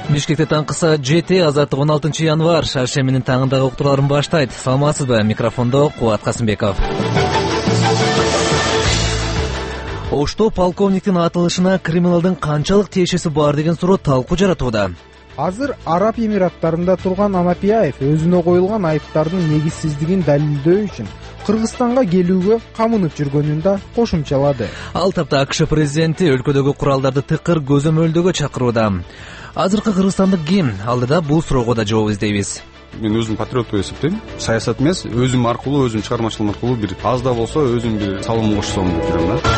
Бишкекте таңкы саат 7, азаттык 16 январ. Шаршембинин таңындагы уктурууларын баштайт. Саламатсызбы? Микрофондо Кубат Касымбеков. Ошто полковниктин атылышына криминалдын канчалык тиешеси бар деген суроо талкуу жаратууда. Азыр Араб Эмираттарында турган Анапияев өзүнө коюлган айыптардын негизсиздигин далилдөө үчүн Кыргызстанга келүүгө камынып жүргөнүн да кошумчалады. Ал тапта АКШ президенти өлкөдөгү куралдарды тыкыр көзөмөлдөгө чакырууда. Азыркы кыргызстандык ким? Алдыда бул суроого да жооп издейбиз. Мен өзүм патриот деп эсептейм. Саясат эмес, өзүм аркылуу, өзүм чыгармачылыгым аркылуу бир аз да болсо өзүм бир салым кошсом деп жүрөм да.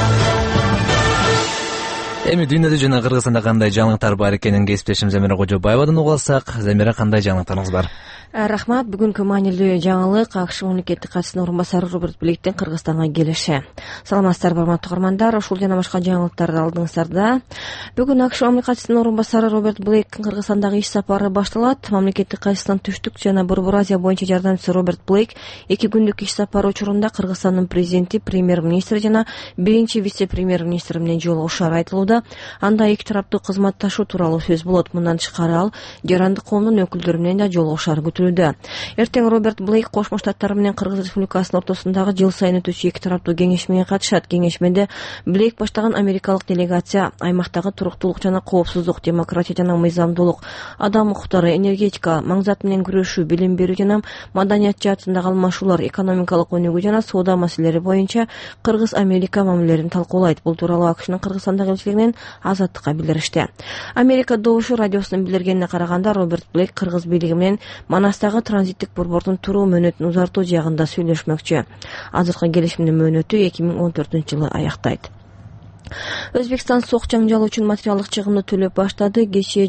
Эми дүйнөдө жана Кыргызстанда кандай жаңылыктар бар экенин кесиптешим Замира Кожобаевадан угуп алсак. Замира, кандай жаңылыктарыңыз бар? Рахмат. Бүгүнкү маанилүү жаңылык АКШ мамлекеттик катчысынын орун басары Роберт Блейктин Кыргызстанга келиши. Саламатсыздарбы, урматтуу угармандар. Ушул жана башка жаңылыктарды алдыңыздарда. Бүгүн АКШ мамлекеттик катчысынын орун басары Роберт Блейктин Кыргызстандагы иш сапары башталат. Мамлекеттик катчысынын түштүк жана Борбор Азия боюнча жардамчысы Роберт Блейк 2 күндүк иш сапары учурунда Кыргызстандын президенти, премьер-министри жана биринчи вице-премьер-министри менен жолугушары айтылууда. Анда эки тараптуу кызматташуу тууралуу сөз болот. Мындан тышкары ал жарандык коомдун өкүлдөрү менен да жолугушары күтүлүүдө. Эртең Роберт Блейк Кошмо Штаттар менен Кыргыз Республикасынын ортосундагы жыл сайын өтүүчү эки тараптуу кеңешмеге катышат. Кеңешмеде Блейк баштаган америкалык делегация аймактагы туруктуулук жана коопсуздук, демократия жана мыйзамдуулук, адам укуктары, энергетика, маңзат менен күрөшүү, билим берүү жана маданият жаатындагы алмашуулар, экономикалык өнүгүү жана соода маселелери боюнча Кыргыз-Америка мамилелерин талкуулайт. Бул тууралуу АКШнын Кыргызстандагы элчилигинен Азаттыкка билдиришти. Америка Добушу радиосунун билдиргенине караганда, Роберт Блейк Кыргыз бийлиги менен Манастагы транзиттик борбордун туруу мөөнөтүн узартуу жагында сүйлөшмөкчү. Азыркы келишимдин мөөнөтү 2014-жылы аяктайт. Өзбекстан сок жаңжалы үчүн материалдык чыгымды төлөп баштады. Кечээ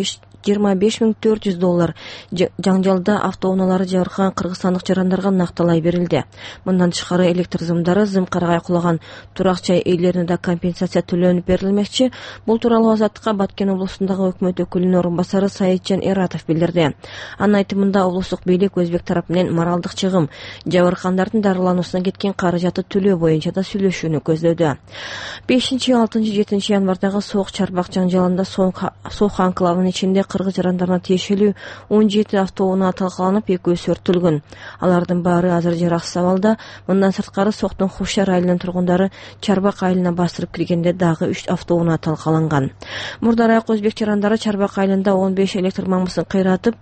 $25,400 жаңжалда автоунаалары жабыркаган кыргызстандык жарандарга накталай берилди. Мындан тышкары электр зымдары, зым каргай кулаган турак жай ээлерине да компенсация төлөнүп берилмекчи. Бул тууралуу Азаттыкка Баткен облусундагы өкмөт өкүлүнүн орун басары Саитжан Эратов билдирди. Анын айтымында облустук бийлик Өзбек тарапы менен моралдык чыгым, жабыркандардын дарылануусуна кеткен каражатты төлөө боюнча да сүйлөшүүнү көздөдү. 5-6-7 январдагы сок чарбак жаңжалында сок анклавынын ичинде кыргыз жарандарына тиешелүү 17 автоунаа талкаланып, 2-сү өрттөлгөн. Алардын баары азыр жараксыз абалда. Мындан сырткары соктун Хушар айылынын тургундары Чарбак айылына бастырып киргенде дагы 3 автоунаа талкаланган. Мурдараак өзбек жарандары Чарбак айылында 15 электр мамысын кыйратып,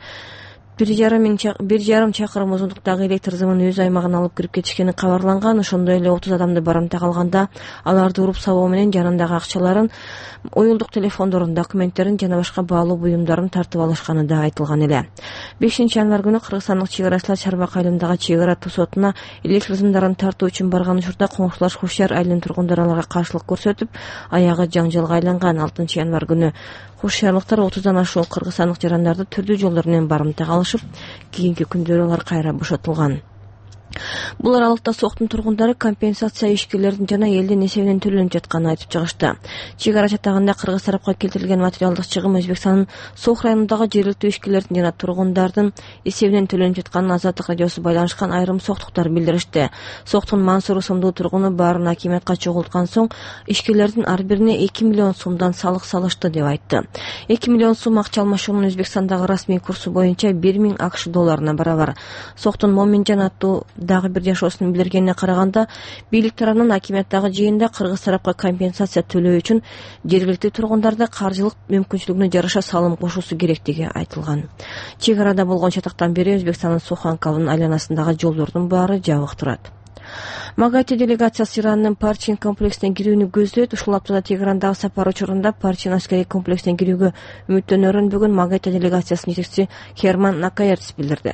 1,5 чакырым узундуктагы электр зымын өз аймагына алып кирип кетишкени кабарланган. Ошондой эле 30 адамды барымта калганда аларды уруп сабоо менен жанындагы акчаларын, уюлдук телефондорун, документтерин жана башка баалуу буюмдарын тартып алышканы да айтылган эле. 5-январ күнү кыргызстандык чек-арачылар Чарбак айылындагы чек-ара сотуна электр зымдарын тартуу үчүн барган учурда коңшулаш Хушар айылынын тургундары аларга каршылык көрсөтүп, аягы жаңжалга айланган. 6-январ күнү Хушарлыктар 30дан ашуун кыргызстандык жарандарды түрдүү жолдор менен барымта калышып, кийинки күндөрү алар кайра бошотулган. Бул аралыкта соктун тургундары компенсация ишкерлердин жана элдин эсебинен төлөнүп жатканын айтып чыгышты. Чек-ара чатагында кыргыз тарапка келтирилген материалдык чыгым Өзбекстандын Сох районундагы жергиликтүү ишкерлердин жана тургундардын эсебинен төлөнүп жатканын Азаттык радиосу байланышкан айрым соктуктар билдиришти. Соктун Мансур ысымдуу тургуну баарын акимиятка чогулткан соң ишкерлердин ар бирине 2 миллион сомдон салык салышты деп айтты. 2 миллион сом акча алмашуунун Өзбекстандагы расмий курсу боюнча 1000 АКШ долларына барабар. Соктун Моминжан аттуу дагы бир жашоосунун билдиргенине караганда, бийлик тарабынан акимияттагы жыйында кыргыз тарапка компенсация төлөө үчүн жергиликтүү тургундарды каржылык мүмкүнчүлүгүнө жараша салым кошуусу керектиги айтылган. Чек-арада болгон чатактан бери Өзбекстандын Сох анклавынын айланасындагы жолдордун баары жабык турат. Магати делегациясы Ираннын Парчин комплексине кирүүнү көздөйт. Ушул аптада Тегерандагы сапар учурунда Парчин аскерий комплексине кирүүгө үмүттөнөрүн бүгүн Магати делегациясынын жетекчиси Херман Накаерц билдирди.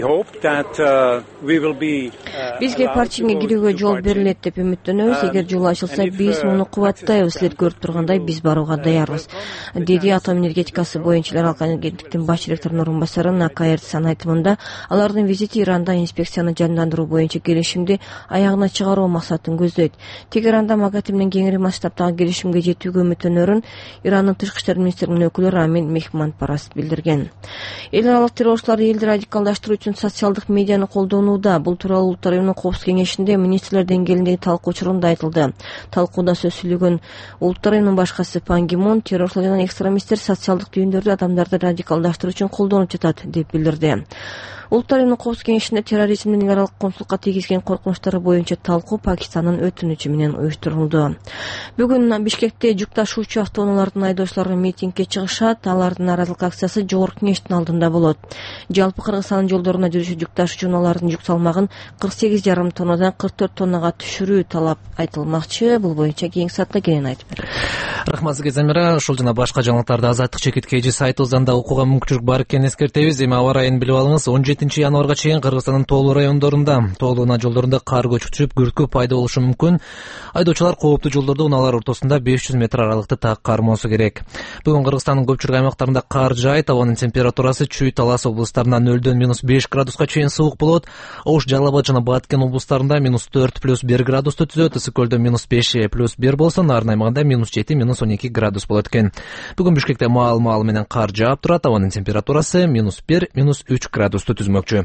Бизге Парчинге кирүүгө жол берилет деп үмүттөнөбүз. Эгер жол ачылса, биз муну кубаттайбыз. Силер көрүп тургандай, биз барууга даярбыз, деди атом энергетикасы боюнча эл аралык агенттиктин баш директорунун орун басары Накаерц айтымында. Алардын визити Иранда инспекцияны жандандыруу боюнча келишимди аягына чыгаруу максатын көздөйт. Тегеранда Магати менен кеңири масштабтагы келишимге жетүүгө үмүттөнөрүн Ирандын тышкы иштер министринин өкүлү Рамин Мехманпараст билдирген. Эл аралык террорчулар элди радикалдаштыруу үчүн социалдык медианы колдонууда. Бул тууралуу Улуттар уюмунун Коопсуздук кеңешинде министрлер деңгээлиндеги талкуу учурунда айтылды. Талкууда сөз сүйлөгөн Улуттар уюмунун башчысы Пан Ги Мун террорчулар жана экстремисттер социалдык түйүндөрдү адамдарды радикалдаштыруу үчүн колдонуп жатат деп билдирди. Улуттар уюмунун Коопсуздук кеңешинде терроризмдин эл аралык коомчулукка тийгизген коркунучтары боюнча талкуу Пакистандын өтүнүчү менен уюштурулду. Бүгүн Бишкекте жүк ташуучу автоунаалардын айдоочулары митингге чыгышат. Алардын нааразылык акциясы Жогорку кеңештин алдында болот. Жалпы Кыргызстандын жолдоруна жүрүшү жүк ташуучу унаалардын жүк салмагын 48,5 тоннадан 44 тоннага түшүрүү талап айтылмакчы. Бул боюнча кийинки саатта кенен айтып берет. Рахмат сизге, Замира. Ушул жана башка жаңылыктарды Азаттык чекит KG сайтыбыздан да окууга мүмкүнчүлүк бар экенин эскертебиз. Эми аба ырайын билип алыңыз. 17 январга чейин Кыргызстандын тоолуу райондорунда, тоолуу унаа жолдорунда кар көчүп түшүп, күркү пайда болушу мүмкүн. Айдоочулар кооптуу жолдордо унаалар ортосунда 500 метр аралыкты так кармоосу керек. Бүгүн Кыргызстандын көпчүлүк аймактарында кар жаайт. Абанын температурасы Чүй, Талас облустарында 0-дөн -5 градуска чейин суук болот. Ош, Жалал Абад жана Баткен облустарында -4 +1 градусту түзөт. Ысык көлдө -5 +1 болсо, Нарын аймагында -7 -12 градус болот экен. Бүгүн Бишкекте маал менен кар жаап турат. Абанын температурасы -1 -3 градусту түзмөкчү.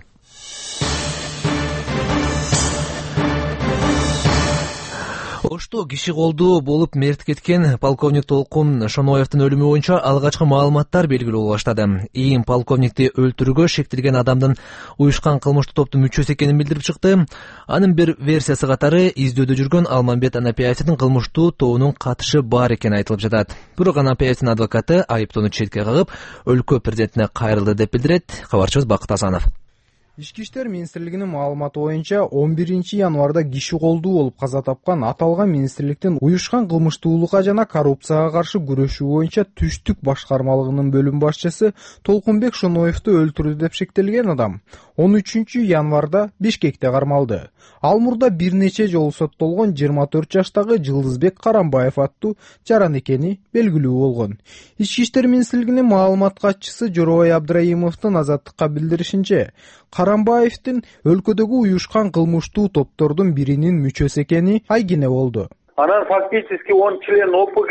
Ошто киши колдуу болуп мерт кеткен полковник Толкун Шоноевдин өлүмү боюнча алгачкы маалыматтар белгилүү боло баштады. ИИМ полковникти өлтүрүүгө шектелген адамдын уюшкан кылмыштуу топтун мүчөсү экенин билдирип чыкты. Анын бир версиясы катары издөөдө жүргөн Алмамбет Анапияевдин кылмыштуу тобунун катышы бар экени айтылып жатат. Бирок Анапияевдин адвокаты айыптоону четке кагып, өлкө президентине кайрылды деп билдирет кабарчыбыз Бакыт Асанов. Ички иштер министрлигинин маалыматы боюнча 11 январда киши колдуу болуп каза тапкан аталган министрликтин уюшкан кылмыштуулукка жана коррупцияга каршы күрөшүү боюнча түштүк башкармалыгынын бөлүм башчысы Толкунбек Шоноевду өлтүрдү деп шектелген адам 13 январда Бишкекте кармалды. Ал мурда бир нече жолу соттолгон 24 жаштагы Жылдызбек Карамбаев аттуу жаран экени белгилүү болгон. Ички иштер министрлигинин маалымат катчысы Жоробай Абдраимовдун Азаттыкка билдиришинче, Карамбаевдин өлкөдөгү уюшкан кылмыштуу топтордун биринин мүчөсү экени айгине болду. Анан фактически он член ОПГ.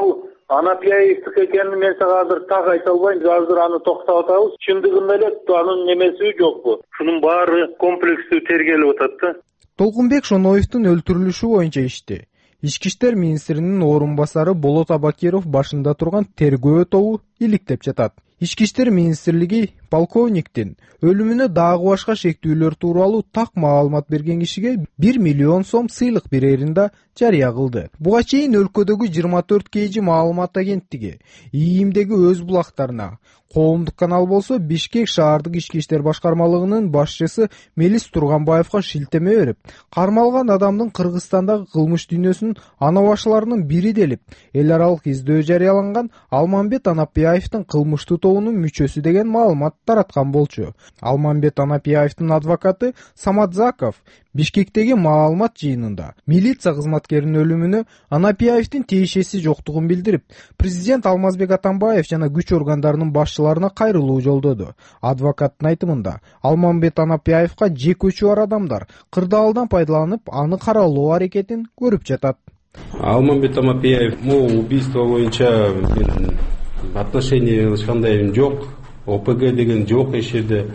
Анапияевдики экенин мен сага азыр так айта албайм. Азыр аны токтоп атабыз. Чындыгында эле анын немеси жокпу? Шунун баары комплекстүү тергелип атат да. Толкунбек Шоноевдун өлтүрүлүшү боюнча ишти Ички иштер министринин орун басары Болот Абакиров башында турган тергөө тобу иликтеп жатат. Ички иштер министрлиги полковниктин өлүмүнө дагы башка шектүүлөр тууралуу так маалымат берген кишиге 1 миллион сом сыйлык берерин да жарыя кылды. Буга чейин өлкөдөгү 24 KG маалымат агенттиги ИИМдеги өз булактарына, коомдук канал болсо Бишкек шаардык ички иштер башкармалыгынын башчысы Мелис Турганбаевга шилтеме берип, кармалган адамдын Кыргызстандагы кылмыш дүйнөсүнүн ана башыларынын бири делип, эл аралык издөө жарыяланган Алмамбет Анапияевдин кылмыштуу тобунун мүчөсү деген маалымат тараткан болчу. Алмамбет Анапияевдин адвокаты Самат Заков Бишкектеги маалымат жыйынында милиция кызматкеринин өлүмүнө Анапияевдин тиешеси жоктугун билдирип, президент Алмазбек Атамбаев жана күч органдарынын башчыларына кайрылуу жолдоду. Адвокаттын айтымында, Алмамбет Анапияевга же көчү бар адамдар кырдаалдан пайдаланып, аны каралоо аракетин көрүп жатат. Алмамбет Анапияев убийство боюнча отношение ешкандай жок, ОПГ деген жок эч жерде.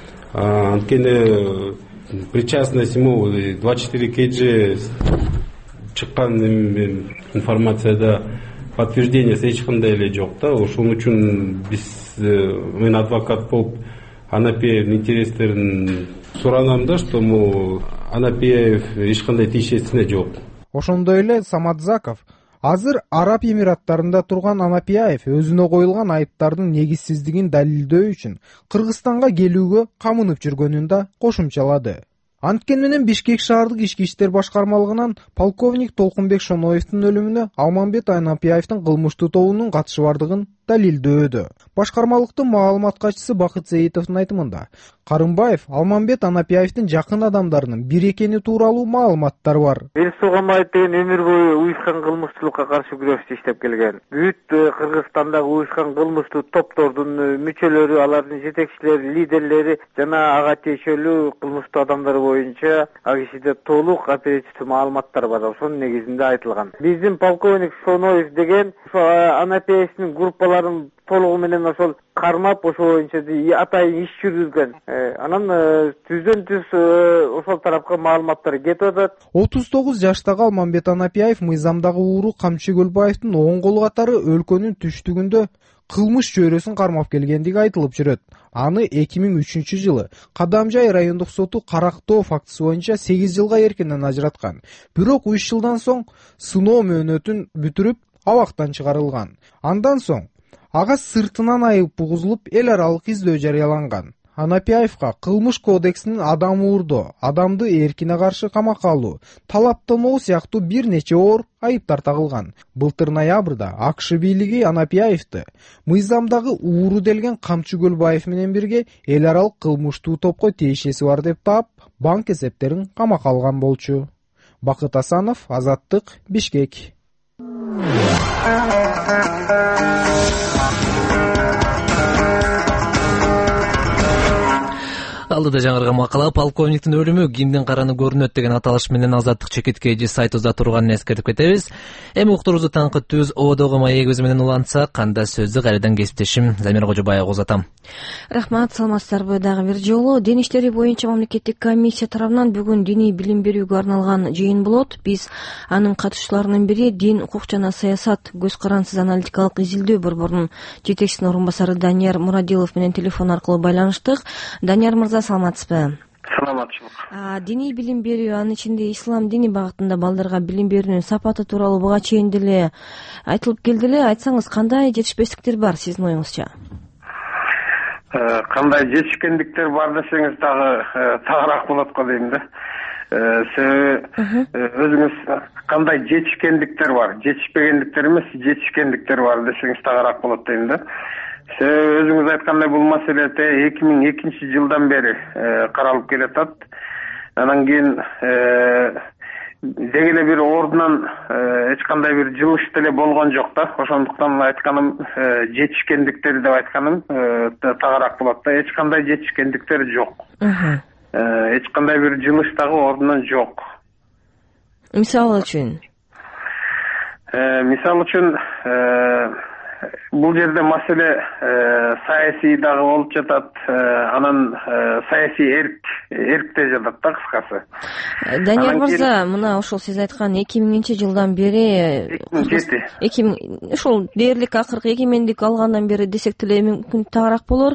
Анткени причастность 24 KG чыккан информацияда подтверждение эч кандай эле жок да. Ошон үчүн биз мен адвокат болуп Анапиевдин интерестерин суранам да, что Анапиев эч кандай тиешесине жок. Ошондой эле Самат Заков азыр Араб Эмираттарында турган Анапияев өзүнө коюлган айыптардын негизсиздигин далилдөө үчүн Кыргызстанга келүүгө камынып жүргөнүн да кошумчалады. Анткени менен Бишкек шаардык ички иштер башкармалыгынан полковник Толкунбек Шоноевдин өлүмүнө Алмамбет Анапияевдин кылмыштуу тобунун катышы бардыгын далилдөөдө. Башкармалыктын маалымат катчысы Бакыт Зеитовдун айтымында, Карымбаев Алмамбет Анапияевдин жакын адамдарынын бир экени тууралуу маалыматтар бар. Сугамбаев деген өмүр бою уюшкан кылмыштуулукка каршы күрөштү иштеп келген. Бүт Кыргызстандагы уюшкан кылмыштуу топтордун мүчөлөрү, алардын жетекчилери, лидерлери жана ага тиешелүү кылмыштуу адамдар боюнча ал кишиде толук оперативдүү маалыматтар бар. Ошонун негизинде айтылган. Биздин полковник Шоноев деген Анапияевдин группаларын толугу менен ошол кармап ошол боюнча атайын иш жүргүзгөн. Анан түздөн түз ошол тарапка маалыматтар кетип атат. 39 жаштагы Алмамбет Анапияев мыйзамдагы ууру Камчы Көлбаевдин оң колу катары өлкөнүн түштүгүндө кылмыш чөйрөсүн кармап келгендиги айтылып жүрөт. Аны 2003 жылы Кадамжай райондук соту карактоо фактысы боюнча 8 жылга эркинен ажыраткан. Бирок 3 жылдан соң сыноо мөөнөтүн бүтүрүп абактан чыгарылган. Андан соң ага сыртынан айып бугузулуп эл аралык издөө жарыяланган. Анапияевга кылмыш кодексинин адам уурдоо, адамды эркине каршы камакка алуу, талаптануу сыяктуу бир нече оор айыптар тагылган. Былтыр ноябрда АКШ бийлиги Анапияевди мыйзамдагы ууру делген Камчы Көлбаев менен бирге эл аралык кылмыштуу топко тиешеси бар деп таап, банк эсептерин камакка алган болчу. Бакыт Асанов, Азаттык, Бишкек. Алдыда жаңырган макала полковниктин өлүмү кимдин караны көрүнөт деген аталыш менен Азаттык чекиткейчи сайтыбызда турганын эскертип кетебиз. Эми уктуруубузду таңкыттүүбүз ободогу маек өзү менен улантса, канда сөздү кайрадан кесиптешим Замир Кожобаев узатам. Рахмат, саламатсыздарбы дагы бир жолу. Дин иштери боюнча мамлекеттик комиссия тарабынан бүгүн диний билим берүүгө арналган жыйын болот. Биз анын катышууларынын бири дин, укук жана саясат көз карансыз аналитикалык изилдөө борборунун жетекчисинин орун басары Данияр Мурадилов менен телефон аркылуу байланыштык. Данияр мырза, саламатсызбы? Саламатчылык. Диний билим берүү, анын ичинде ислам дини багытында балдарга билим берүүнүн сапаты тууралуу буга чейин деле айтылып келди эле. Айтсаңыз, кандай жетишпестиктер бар сиздин оюңузча? Кандай жетишкендиктер бар десеңиз дагы тагыраак болот го дейм да. Себеби өзүңүз кандай жетишкендиктер бар, жетишпегендиктер эмес, жетишкендиктер бар десеңиз тагыраак болот дейм да. Себеби өзүңүз айткандай бул маселе 2002 жылдан бери каралып келатат. Анан кийин деги эле бир ордунан эч кандай бир жылыш деле болгон жок да. Ошондуктан айтканым жетишкендиктер деп айтканым тагыраак болот да. Эч кандай жетишкендиктер жок. Эч кандай бир жылыш дагы ордунан жок. Мисалы үчүн? Мисалы үчүн бул жерде маселе саясий дагы болуп жатат, анан саясий эркте жатат да, кыскасы. Данияр мырза, мына ошол сиз айткан 2000 жылдан бери 2007 ошол дээрлик акыркы эгемендик алгандан бери десек деле мүмкүн тагыраак болор.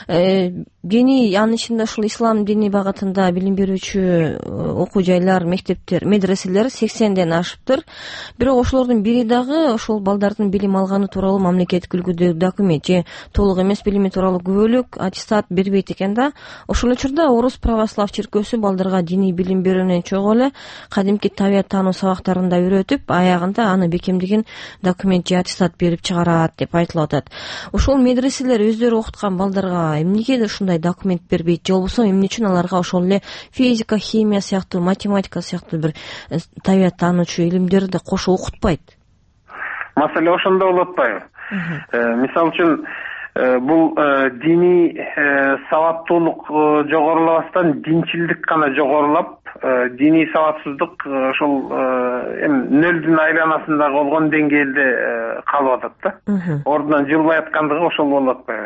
Дини, анын ичинде ушул ислам дини багытында билим берүүчү окуу жайлар, мектептер, медреселер 80ден ашыптыр. Бирок ошолордун бири дагы ошол балдардын билим алганы тууралуу мамлекеттик үлгүдө документ же толук эмес билими тууралуу күбөлүк аттестат бербейт экен да. Ошол учурда Орус православ чиркөөсү балдарга дини билим берүүнөн чогуу эле кадимки табият таануу сабактарында үйрөтүп, аягында аны бекемдеген документ же аттестат берип чыгарат деп айтылып атат. Ошол медреселер өздөрү окуткан балдарга эмнеге ушундай документ бербейт, же болбосо эмне үчүн аларга ошол эле физика, химия сыяктуу, математика сыяктуу бир табият таануучу илимдерди кошо окутпайт? Маселе ошондо болуп атпайбы? Мисалы үчүн бул диний сабаттуулук жогорулабастан динчилдик гана жогорулап, диний сабатсыздык ошол нөлдүн айланасында болгон деңгээлде калып атат да. Ордунан жылбай аткандыгы ошол болуп атпайбы?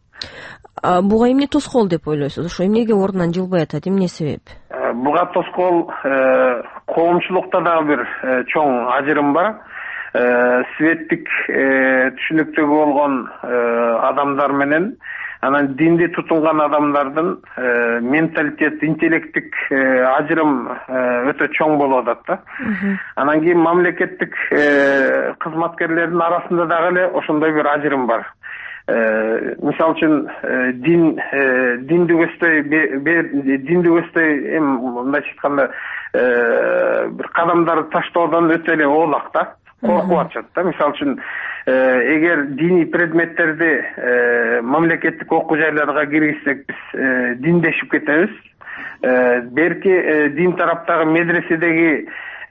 Буга эмне тоскоол деп ойлойсуз? Ошо эмнеге ордунан жылбай атат? Эмне себеп? Буга тоскоол коомчулукта дагы бир чоң ажырым бар. Светтик түшүнүктөгү болгон адамдар менен анан динди тутунган адамдардын менталитет, интеллекттик ажырым өтө чоң болуп атат да. Анан кийин мамлекеттик кызматкерлердин арасында дагы эле ошондой бир ажырым бар. Мисалы үчүн динди көздөй мындайча айтканда бир кадамдарды таштоодон өтө эле оолак да, коркуп атышат да. Мисалы үчүн эгер диний предметтерди мамлекеттик окуу жайларга киргизсек, биз диндешип кетебиз. Берки дин тараптагы медреседеги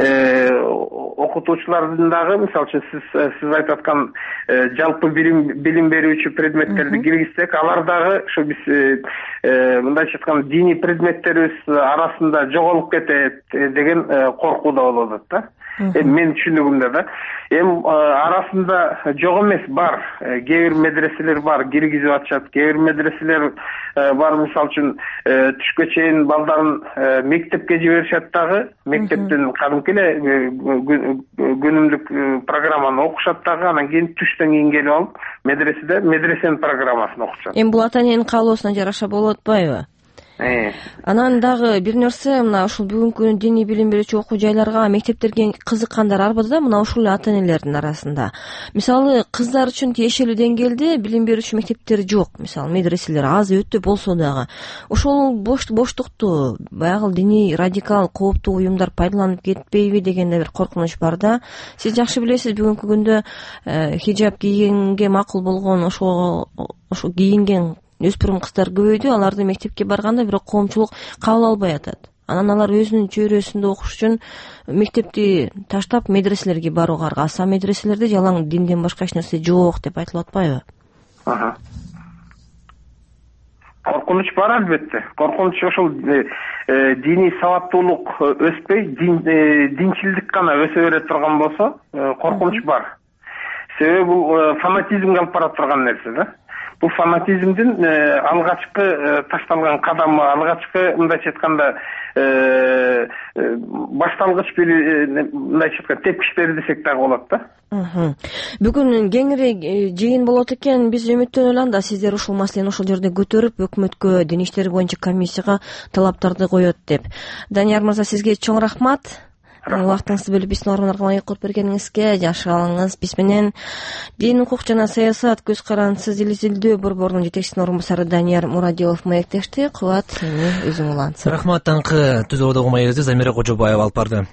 окутуучулардын дагы, мисалы үчүн сиз айтып аткан жалпы билим берүүчү предметтерди киргизсек, алар дагы ушу биз мындайча айтканда диний предметтерибиз арасында жоголуп кетет деген коркуу да болуп атат да. Мен түшүнүгүмдө да. Арасында жок эмес бар. Кээ бир медреселер бар, киргизип атышат. Кээ бир медреселер бар, мисалы үчүн түшкө чейин балдарын мектепке жиберишет дагы. Мектептен кадимки эле күнүмдүк программаны окушат дагы, анан кийин түштөн кийин келип алып медресенин программасын окушат. Бул ата эненин каалоосуна жараша болуп атпайбы? Анан дагы бир нерсе, мына ушул бүгүнкү күнү диний билим берүүчү окуу жайларга, мектептерге кызыккандар арбыда да, мына ушул ата энелердин арасында. Мисалы, кыздар үчүн тиешелүү деңгээлде билим берүүчү мектептер жок, мисалы медреселер аз өтө болсо дагы. Ошол боштукту баягы диний радикал кооптуу уюмдар пайдаланып кетпейби деген да бир коркунуч бар да. Сиз жакшы билесиз, бүгүнкү күндө хиджаб кийгенге макул болгон, ошо кийинген өспүрүм кыздар көбөйдү. Аларды мектепке барганда бирок коомчулук кабыл албай атат. Анан алар өзүнүн чөйрөсүндө окуш үчүн мектепти таштап медреселерге барууга аргасса, медреселерде жалаң динден башка эч нерсе жок деп айтылып атпайбы? Коркунуч бар албетте. Коркунуч ошол диний сабаттуулук өспөй, динчилдик гана өсө бере турган болсо, коркунуч бар. Себеби бул фанатизмге алып бара турган нерсе да. Бул фанатизмдин алгачкы ташталган кадамы, алгачкы мындайча айтканда башталгыч бир мындайча айтканда тепкичтери десек дагы болот да. Бүгүн кеңири жыйын болот экен, биз үмүттөнөлү анда сиздер ушул маселени ошол жерде көтөрүп, өкмөткө, дин иштери боюнча комиссияга талаптарды коет деп. Данияр мырза, сизге чоң рахмат. Убактыңызды бөлүп биздин орун аркылуу коп бергениңизге жакшы калыңыз. Биз менен дин, укук жана саясат көз карандысыз изилдөө борборунун жетекчисинин орун басары Данияр Мурадилов маектешти. Кубат, өзүң улантсың. Рахмат. Таңкы түзөөдө угмайбызды Замира Кожобаева алып барды.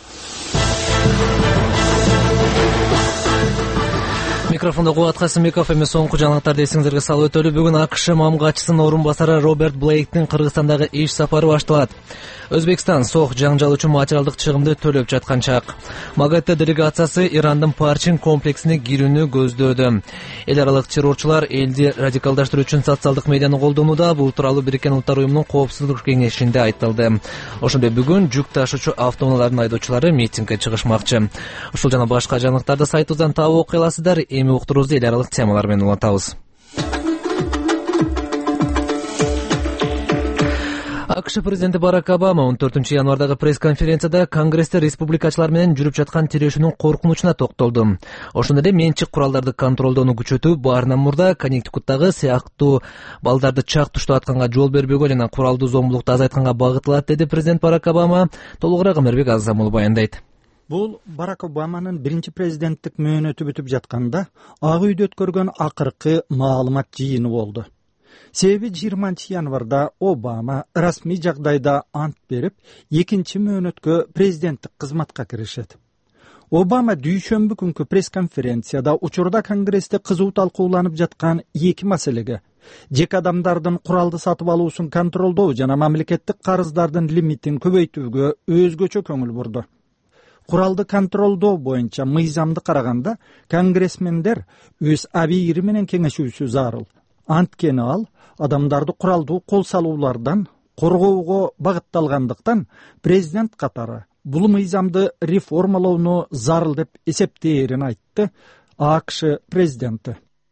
Микрофондо Кубат Касымбеков. Эми соңку жаңылыктарды эсиңизерге салып өтөлү. Бүгүн АКШ мамгатчысынын орун басары Роберт Блейктин Кыргызстандагы иш сапары башталат. Өзбекстан сок жаңжал үчүн материалдык чыгымды төлөп жаткан чак. МАГАТЭ делегациясы Ирандын Парчин комплексине кирүүнү көздөөдө. Эл аралык террорчулар элди радикалдаштыруу үчүн социалдык медианы колдонууда. Бул тууралуу Бириккен Улуттар уюмунун коопсуздук кеңешинде айтылды. Ошондой бүгүн жүк ташуучу автоунаалардын айдоочулары митингге чыгышмакчы. Ушул жана башка жаңылыктарды сайтыбыздан таап окуй аласыздар. Эми уктуруубузду эл аралык темалар менен улантабыз. АКШ президенти Барак Обама 14-январдагы пресс-конференцияда Конгрессте республикачылар менен жүрүп жаткан тирешүүнүн коркунучуна токтолду. Ошондой эле менчик куралдарды контролдоону күчөтүү баарынан мурда Коннектикуттагы сыяктуу балдарды чак туштатканга жол бербөөгө жана куралдуу зомбулукту азайтканга багытталат, деди президент Барак Обама. Толугураак Эмербек Азамул баяндайт. Бул Барак Обаманын биринчи президенттик мөөнөтү бүтүп жатканда Ак үйдө өткөргөн акыркы маалымат жыйыны болду. Себеби 20-январда Обама расмий жагдайда ант берип, экинчи мөөнөткө президенттик кызматка киришет. Обама дүйшөмбү күнкү пресс-конференцияда учурда Конгрессте кызуу талкууланып жаткан эки маселеге, жеке адамдардын куралды сатып алуусун контролдоо жана мамлекеттик карыздардын лимитин көбөйтүүгө өзгөчө көңүл бурду. Куралды контролдоо боюнча мыйзамды караганда, конгрессмендер өз абийири менен кеңешүүсү зарыл. Анткени ал адамдарды куралдуу кол салуулардан коргоого багытталгандыктан президент катары бул мыйзамды реформалоону зарыл деп эсептээрин айтты АКШ президенти.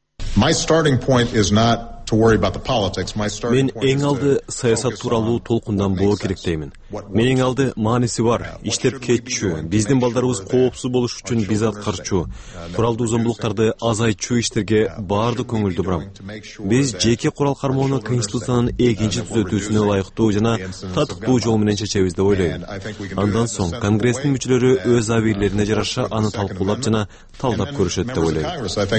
Мен эң алды саясат тууралуу толкунданбоо керек деймин. Менин алды мааниси бар. Иштеп кетчү, биздин балдарыбыз коопсуз болуш үчүн биз аткарчу, куралдуу зомбулуктарды азайтчу иштерге баардык көңүлдү бурам. Биз жеке курал кармоону Конституциянын экинчи түзөтүүсүнө ылайыктуу жана татыктуу жол менен чечебиз деп ойлойм. Андан соң Конгресстин мүчөлөрү өз абийирлерине жараша аны талкуулап жана талдап көрүшөт деп ойлойм.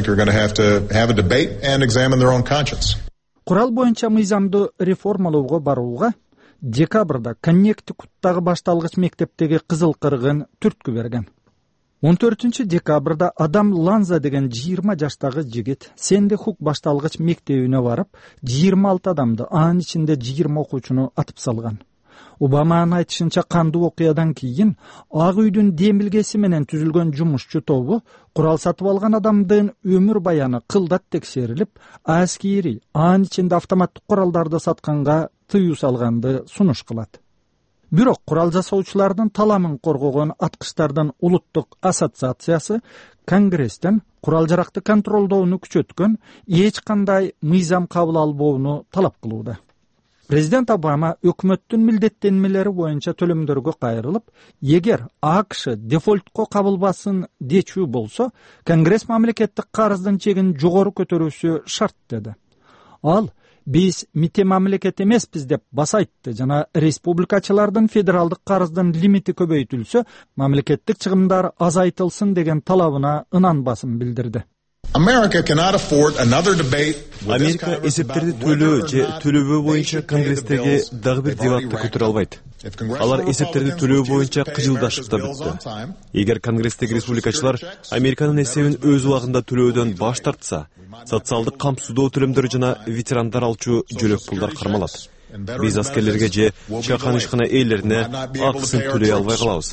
Курал боюнча мыйзамды реформалоого барууга декабрда Коннектикуттагы башталгыч мектептеги кызыл кыргын түрткү берген. 14 декабрда Адам Ланза деген 20 жаштагы жигит Сенди Хук башталгыч мектебине барып, 26 адамды, анын ичинде 20 окуучуну атып салган. Обаманын айтышынча кандуу окуядан кийин Ак үйдүн демилгеси менен түзүлгөн жумушчу тобу курал сатып алган адамдын өмүр баяны кылдат текшерилип, аскери, анын ичинде автоматтык куралдарды сатканга тыюу салганды сунуш кылат. Бирок курал жасоочулардын таламын коргогон аткычтардын улуттук ассоциациясы Конгресстен курал жаракты контролдоону күчөткөн эч кандай мыйзам кабыл албоону талап кылууда. Президент Обама өкмөттүн милдеттенмелери боюнча төлөмдөргө кайрылып, эгер АКШ дефолтко кабылбасын дечүү болсо, Конгресс мамлекеттик карыздын чегин жогору көтөрүүсү шарт деди. Ал биз мите мамлекет эмеспиз деп баса айтты жана республикачылардын федералдык карыздын лимити көбөйтүлсө, мамлекеттик чыгымдар азайтылсын деген талабына ынанбасын билдирди. Америка эсептерди төлөө же төлөбөө боюнча Конгресстеги дагы бир дебатты көтөрө албайт. Алар эсептерди төлөө боюнча кыжылдашыкта бүттү. Эгер Конгресстеги республикачылар Американын эсебин өз убагында төлөөдөн баш тартса, социалдык камсыздоо төлөмдөрү жана ветерандар алчу жөлөк пулдар кармалат. Биз аскерлерге же чакан ишкана ээлерине акысын төлөй албай калабыз,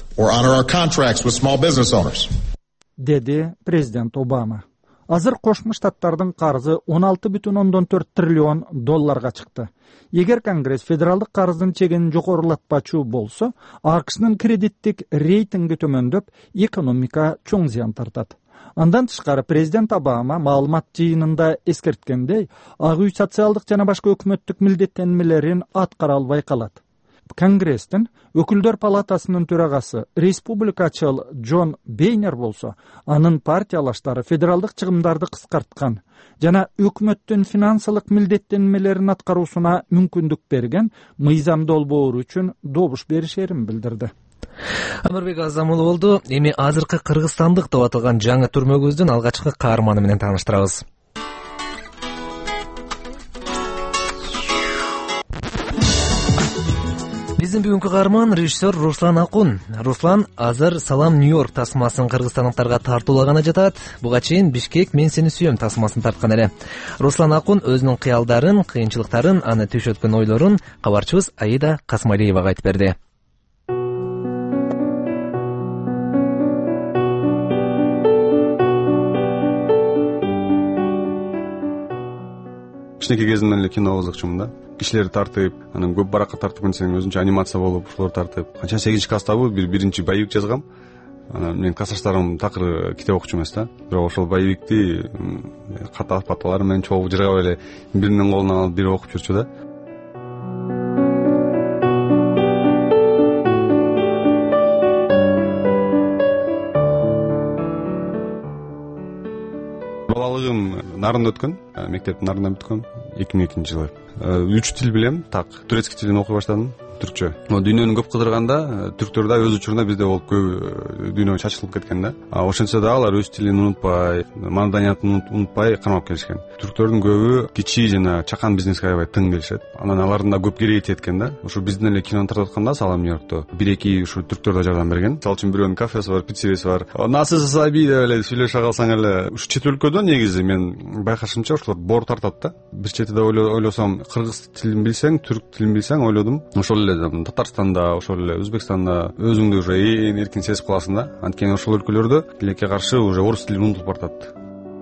деди президент Обама. Азыр Кошмо Штаттардын карызы 16,4 триллион долларга чыкты. Эгер Конгресс федералдык карыздын чегин жогорулатпачу болсо, АКШнын кредиттик рейтинги төмөндөп, экономика чоң зыян тартат. Андан тышкары президент Обама маалымат жыйынында эскерткендей, Ак үй социалдык жана башка өкмөттүк милдеттенмелерин аткара албай калат. Конгресстин өкүлдөр палатасынын төрагасы республикачыл Джон Бейнер болсо, анын партиялаштары федералдык чыгымдарды кыскарткан жана өкмөттүн финансылык милдеттенмелерин аткаруусуна мүмкүндүк берген мыйзам долбоору үчүн добуш беришерин билдирди. Амырбек Азамулов болду. Эми азыркы кыргызстандык деп аталган жаңы түрмөгүбүздүн алгачкы каарманы менен тааныштырабыз. Биздин бүгүнкү каарман режиссер Руслан Акун. Руслан азыр Салам Нью-Йорк тасмасын кыргызстандыктарга тартуулаганы жатат. Буга чейин Бишкек Мен сени сүйөм тасмасын тарткан эле. Руслан Акун өзүнүн кыялдарын, кыйынчылыктарын, аны түйшөткөн ойлорун кабарчыбыз Аида Касмалиевага айтып берди. Кичинекей кезимден эле кино кызыкчумун да. Кишилерди тартып, анан көп баракка тартып кетсең өзүнчө анимация болуп, ошолор тартып. Канча 8-чи класстабы биринчи боевик жазгам. Анан менин классташтарым такыр китеп окучу эмес да. Бирок ошол боевикти ката паталары менен чогуу жыргап эле биринин колунан алып бири окуп жүрчү да. Балалыгым Нарында өткөн, мектептин Нарында бүткөн 2002-жылы. 3 тил билем, так. Турецкий тилин окуй баштадым, түркчө. Дүйнөнү көп кыдырганда, түрктөр да өз учурунда бизде болуп көп дүйнөгө чачылып кеткен да. Ошентсе да алар өз тилин унутпай, маданиятын унутпай кармап келишкен. Түрктөрдүн көбү кичи жана чакан бизнеске аябай тың келишет. Анан алардын да көп кереги теткен да. Ошо биздин эле кинону тартып атканда Салам Нью-Йоркто 1-2 ушу түрктөр да жардам берген. Мисалы үчүн бирөөнүн кафеси бар, пиццериясы бар. Насыз саби деп эле сүйлөшө калсаң эле ушу чет өлкөдө негизи мен байкашымча ошолор боор тартат да. Бир четиде ойлосом, кыргыз тилин билсең, түрк тилин билсең, ойлодум. Ошол эле Татарстанда, ошол эле Өзбекстанда өзүңдү уже ээн эркин сезип каласың да. Анткени ошол өлкөлөрдө тилекке каршы уже орус тили унутулуп бартат.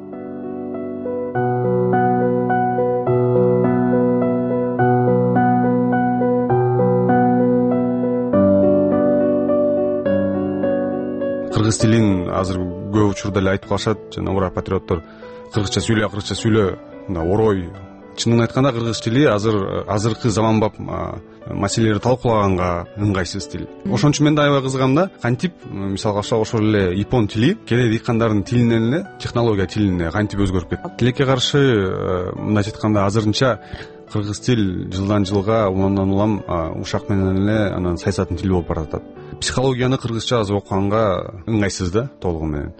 Кыргыз тилин азыр көп учурда эле айтып калышат, жана ура патриоттор кыргызча сүйлө, орой. Чынын айтканда кыргыз тили азыркы заманбап маселелерди талкуулаганга ыңгайсыз тил. Ошон үчүн мен да аябай кызыгам да. Кантип, мисалга ошол эле япон тили кээ дыйкандардын тилинен эле технология тилине кантип өзгөрүп кетти. Тилекке каршы мындайча айтканда азырынча кыргыз тил жылдан жылга улам ушак менен эле анан саясаттын тили болуп баратат. Психологияны кыргызча азыр окуганга ыңгайсыз да, толугу менен.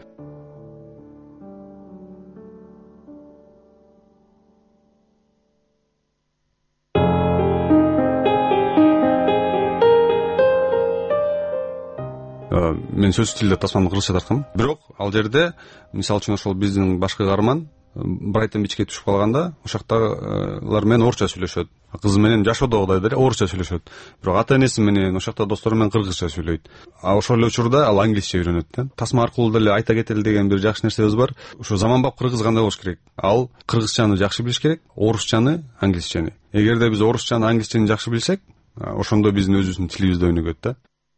Мен сөз тилде тасманы кыргызча тарткам. Бирок ал жерде мисалы үчүн ошол биздин башкы каарман Брайтон Бичке түшүп калганда, ошоктагылар менен орусча сүйлөшөт. Кызы менен жашоодогудай деле орусча сүйлөшөт. Бирок ата энеси менен ошокто достору менен кыргызча сүйлөйт. Ошол эле учурда ал англисче үйрөнөт да. Тасма аркылуу деле айта кетели деген бир жакшы нерсебиз бар. Ошо заманбап кыргыз кандай болуш керек? Ал кыргызчаны жакшы билиш керек, орусчаны, англисчени. Эгерде биз орусчаны, англисчени жакшы билсек, ошондо биздин өзүбүздүн тилибизде өнүгөт да.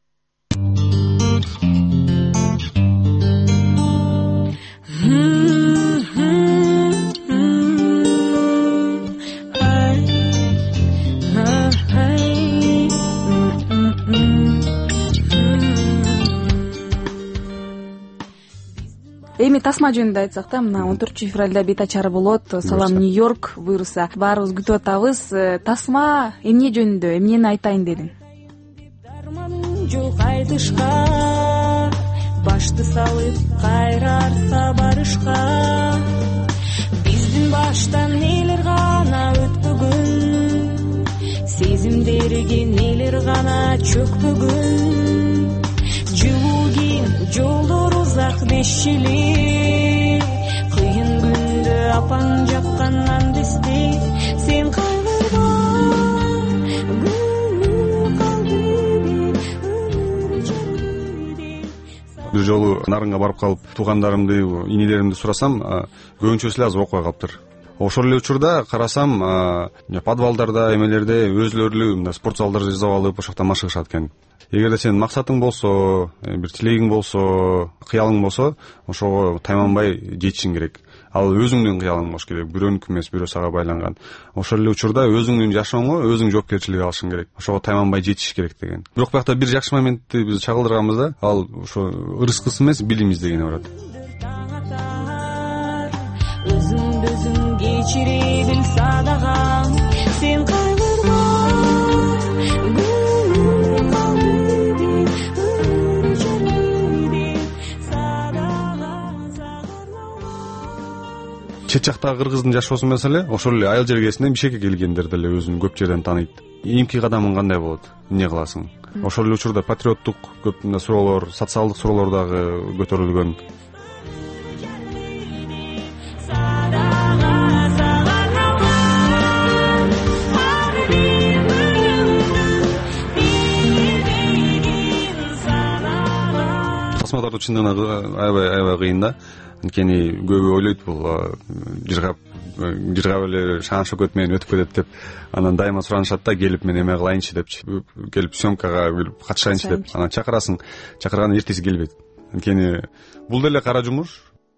Эми тасма жөнүндө айтсак да, мына 14 февралда бет ачары болот. Салам Нью-Йорк буйруса. Баарыбыз күтүп атабыз. Тасма эмне жөнүндө, эмнени айтайын дедиң? Жол кайтышка, башты салып кайрарса барышка. Биздин баштан нелер гана өтпөгөн, сезимдерге нелер гана чөкпөгөн. Жылуу кийин жолдор узак бешчили, кыйын күндө апаң жаккандан десте, сен кайгырба, күнү калды бир жолу Нарынга барып калып, туугандарымды, инилеримди сурасам, көбүнчөсү эле азыр окуя калыптыр. Ошол эле учурда карасам, подвалдарда, эмелерде өзлөрү мына спорт залдар жасап алып, ошол жакта машыгышат экен. Эгерде сенин максатың болсо, бир тилегиң болсо, кыялың болсо, ошого тайманбай жетишиң керек. Ал өзүңдүн кыялың болуш керек, бирөөнүкү эмес, бирөө сага байланган. Ошол эле учурда өзүңдүн жашооңо өзүң жоопкерчилик алышың керек. Ошого тайманбай жетиш керек деген. Бирок биякта бир жакшы моментти биз чагылдырганбыз да, ал ошо ырыскысы эмес, билим издегени барат. Өзүң кечире бил садагам, сен кайгырма, күнү калды чет жактагы кыргыздын жашоосу маселе, ошол эле айыл жергесинен Бишкекке келгендер деле өзүн көп жерден тааныйт. Ийинки кадамың кандай болот? Эмне кыласың? Ошол эле учурда патриоттук көп суроолор, социалдык суроолор дагы көтөрүлгөн. Тасма тартуу чындыгында аябай кыйын да. Анткени көбү ойлойт бул жыргап эле шаан шөкөт менен өтүп кетет деп, анан дайыма суранышат да, келип мен эме кылайынчы депчи, келип съемкага катышайынчы деп. Анан чакырасың, чакырганда эртеси келбейт. Анткени бул деле кара жумуш.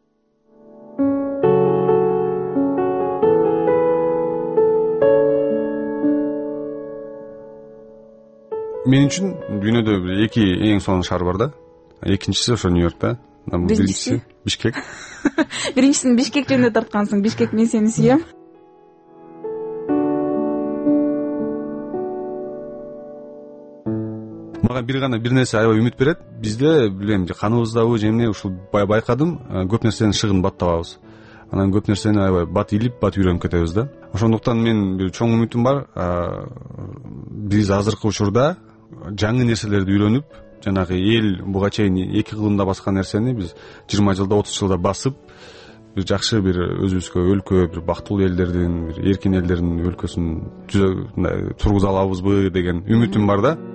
Мен үчүн дүйнөдө эки эң сонун шаар бар да. Экинчиси ошо Нью-Йоркта. Биринчиси Бишкек. Биринчисин Бишкек жөнүндө тарткансың. Бишкек, мен сени сүйөм. Мага бир нерсе аябай үмүт берет. Бизде билем, каныбыздабы же эмне, ушул байкадым, көп нерсени шыгын бат табабыз. Анан көп нерсени аябай бат илип, бат үйрөнүп кетебиз да. Ошондуктан мен бир чоң үмүтүм бар. Биз азыркы учурда жаңы нерселерди үйрөнүп, жанагы эл буга чейин 2 кылымда баскан нерсени биз 20 жылда, 30 жылда басып, бир жакшы бир өзүбүзгө өлкө, бир бактылуу элдердин, бир эркин элдердин өлкөсүн тургуза алабызбы деген үмүтүм бар да.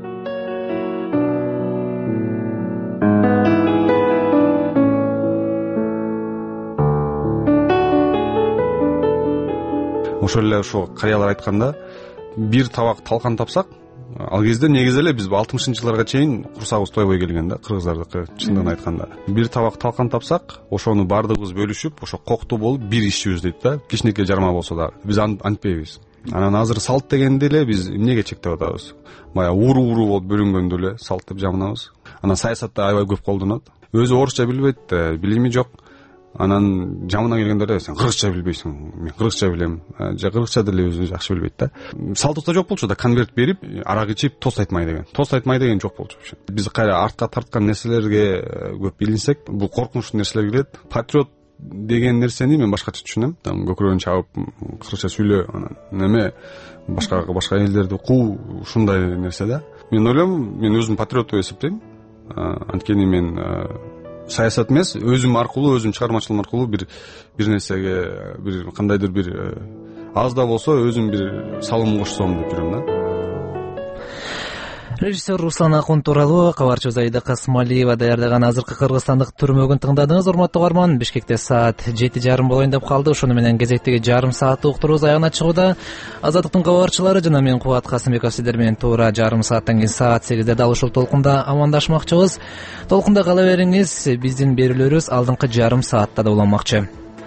Ошол эле ошо карыялар айтканда, бир табак талкан тапсак, ал кезде негизи эле биз 60-жылдарга чейин курсагыбыз тойбой келген да, кыргыздардыкы, чындыгын айтканда. Бир табак талкан тапсак, ошону бардыгыбыз бөлүшүп, ошо кокту болуп бир ишчибиз дейт да, кичинекей жарма болсо дагы. Биз антпейбиз. Анан азыр салт дегенде эле биз эмнеге чектеп атабыз? Бая ууру болуп бөлүнгөндө эле салт деп жамынабыз. Анан саясатта аябай көп колдонот. Өзү орусча билбейт, билими жок. Анан жамына келгендер сен кыргызча билбейсиң, мен кыргызча билем, же кыргызча деле өзү жакшы билбейт да. Салтыкта жок болчу да, конверт берип, арак ичип, тост айтмай деген. Тост айтмай деген жок болчу. Биз кайра артка тарткан нерселерге көп билинсек, бул коркунучтуу нерселер келет. Патриот деген нерсени мен башкача түшүнөм. Көкүрөгүн чабып, кыргызча сүйлө, анан неме башка элдерди куу, ушундай нерсе да. Мен ойлойм, мен өзүм патриот деп эсептейм. Анткени мен саясат эмес, өзүм аркылуу, өзүм чыгармачылыгым аркылуу бир нерсеге, бир кандайдыр бир аз да болсо өзүм бир салым кошсом деп жүрөм да. Режиссер Руслан Акун тууралуу кабарчыбыз Аида Касмалиева даярдаган азыркы кыргызстандык түрмөгүн тыңдадыңыз, урматтуу угарман. Бишкекте саат 7:30 болоюн деп калды. Ошону менен кезектеги жарым сааттык уктурубуз аягына чыгууда. Азаттыктын кабарчылары жана мен Кубат Касымбеков сиздер менен туура жарым сааттан кийин саат 8:00 дал ушул толкунда амандашмакчыбыз. Толкунда кала бериңиз. Биздин берүүлөрүбүз алдыңкы жарым саатта да уланмакчы.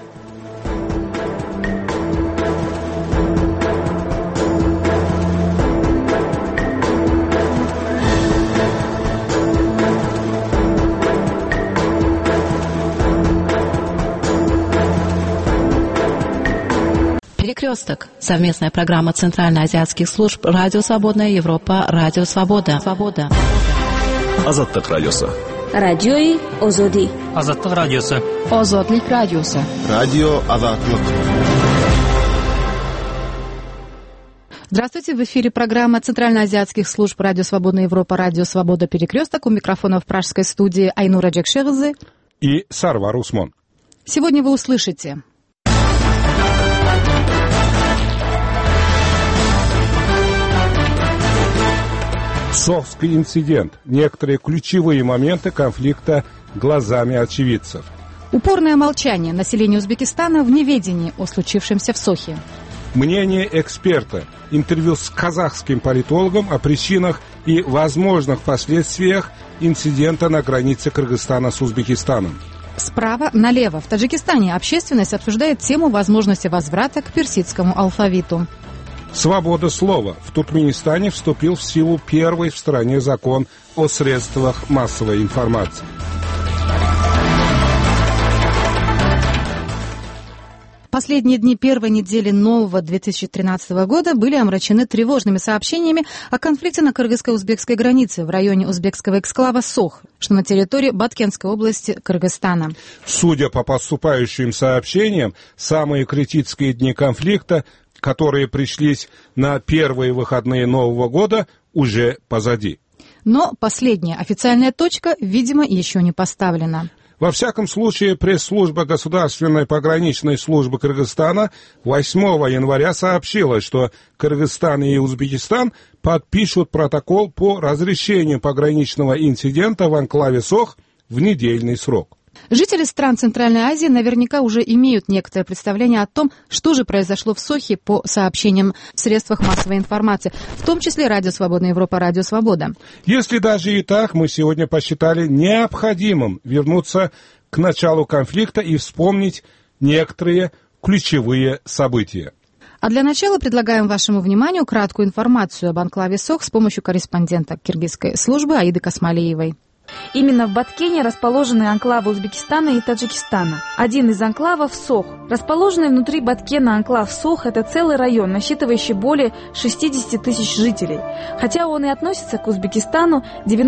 Перекресток. Совместная программа Центральноазиатских служб «Радио Свободная Европа», «Радио Свобода». Азаттык радиосу. Радиои Озоди. Азаттык радиосу. Озодлик радиосу. Радио Азаттык. Здравствуйте, в эфире программа Центральноазиатских служб «Радио Свободная Европа», «Радио Свобода», «Перекресток». У микрофона в пражской студии Айнура Джекшевызы и Сарвар Усман. Сегодня вы услышите: Сохский инцидент. Некоторые ключевые моменты конфликта глазами очевидцев. Упорное молчание населения Узбекистана в неведении о случившемся в Сохе. Мнение эксперта. Интервью с казахским политологом о причинах и возможных последствиях инцидента на границе Кыргызстана с Узбекистаном. Справа налево. В Таджикистане общественность обсуждает тему возможности возврата к персидскому алфавиту. Свобода слова. В Туркменистане вступил в силу первый в стране закон о средствах массовой информации. Последние дни первой недели нового 2013 года были омрачены тревожными сообщениями о конфликте на кыргызско-узбекской границе в районе узбекского эксклава Сох, что на территории Баткенской области Кыргызстана. Судя по поступающим сообщениям, самые критические дни конфликта, которые пришлись на первые выходные Нового года, уже позади. Но последняя официальная точка, видимо, еще не поставлена. Во всяком случае, пресс-служба Государственной пограничной службы Кыргызстана 8 января сообщила, что Кыргызстан и Узбекистан подпишут протокол по разрешению пограничного инцидента в анклаве Сох в недельный срок. Жители стран Центральной Азии наверняка уже имеют некоторое представление о том, что же произошло в Сохе по сообщениям в средствах массовой информации, в том числе «Радио Свободная Европа», «Радио Свобода». Если даже и так, мы сегодня посчитали необходимым вернуться к началу конфликта и вспомнить некоторые ключевые события. А для начала предлагаем вашему вниманию краткую информацию об анклаве Сох с помощью корреспондента киргизской службы Аиды Касмалиевой. Именно в Баткене расположены анклавы Узбекистана и Таджикистана. Один из анклавов – Сох. Расположенный внутри Баткена анклав Сох – это целый район, насчитывающий более 60 тысяч жителей. Хотя он и относится к Узбекистану,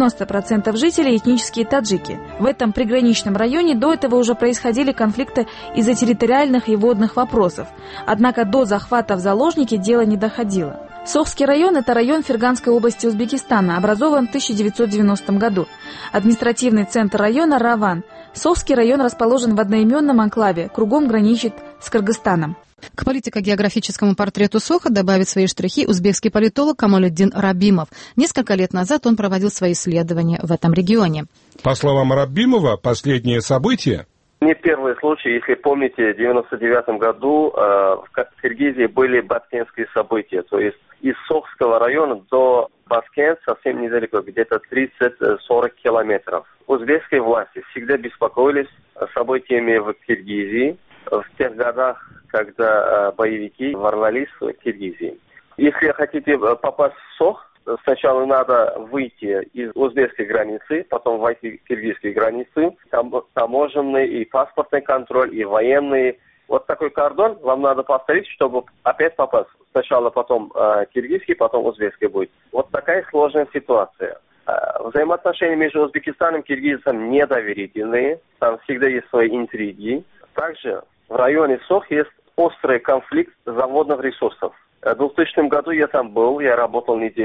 90% жителей – этнические таджики. В этом приграничном районе до этого уже происходили конфликты из-за территориальных и водных вопросов. Однако до захвата в заложники дело не доходило. Сохский район – это район Ферганской области Узбекистана, образован в 1990 году. Административный центр района – Раван. Сохский район расположен в одноименном анклаве, кругом граничит с Кыргызстаном. К политико-географическому портрету Соха добавит свои штрихи узбекский политолог Камолетдин Рабимов. Несколько лет назад он проводил свои исследования в этом регионе. По словам Рабимова, последние события... Не первый случай. Если помните, в 1999 году в Киргизии были баткенские события. То есть из Сохского района до Баткен совсем недалеко, где-то 30-40 километров. Узбекские власти всегда беспокоились событиями в Киргизии в тех годах, когда боевики ворвались в Киргизию. Если хотите попасть в Сох, сначала надо выйти из узбекской границы, потом войти в киргизские границы. Там таможенный и паспортный контроль, и военный. Вот такой кордон вам надо повторить, чтобы опять попасть. Сначала потом киргизский, потом узбекский будет. Вот такая сложная ситуация. Взаимоотношения между Узбекистаном и Киргизом недоверительные. Там всегда есть свои интриги. Также в районе Сох есть острый конфликт заводных ресурсов. В 2000 году я там был, я работал неделю.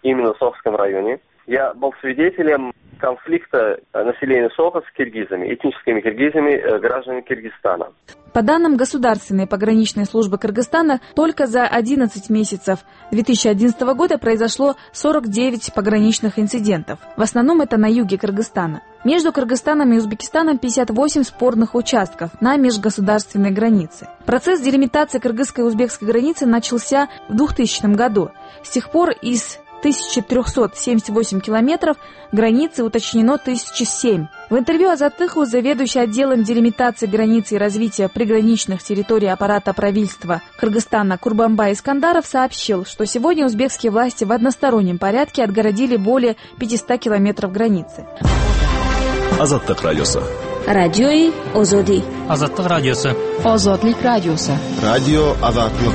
именно в Сохском районе. Я был свидетелем конфликта населения Соха с киргизами, этническими киргизами, гражданами Киргизстана. По данным Государственной пограничной службы Кыргызстана, только за 11 месяцев 2011 года произошло 49 пограничных инцидентов. В основном это на юге Кыргызстана. Между Кыргызстаном и Узбекистаном 58 спорных участков на межгосударственной границе. Процесс делимитации кыргызской и узбекской границы начался в 2000 году. С тех пор из 1378 километров границы уточнено 1007. В интервью Азаттыху заведующий отделом делимитации границы и развития приграничных территорий аппарата правительства Кыргызстана Курбанбай Искандаров сообщил, что сегодня узбекские власти в одностороннем порядке отгородили более 500 километров границы. Азаттык радиосы. Радиои Озоди. Азаттык радиосы. Озодлик радиосы. Радио Азаттык.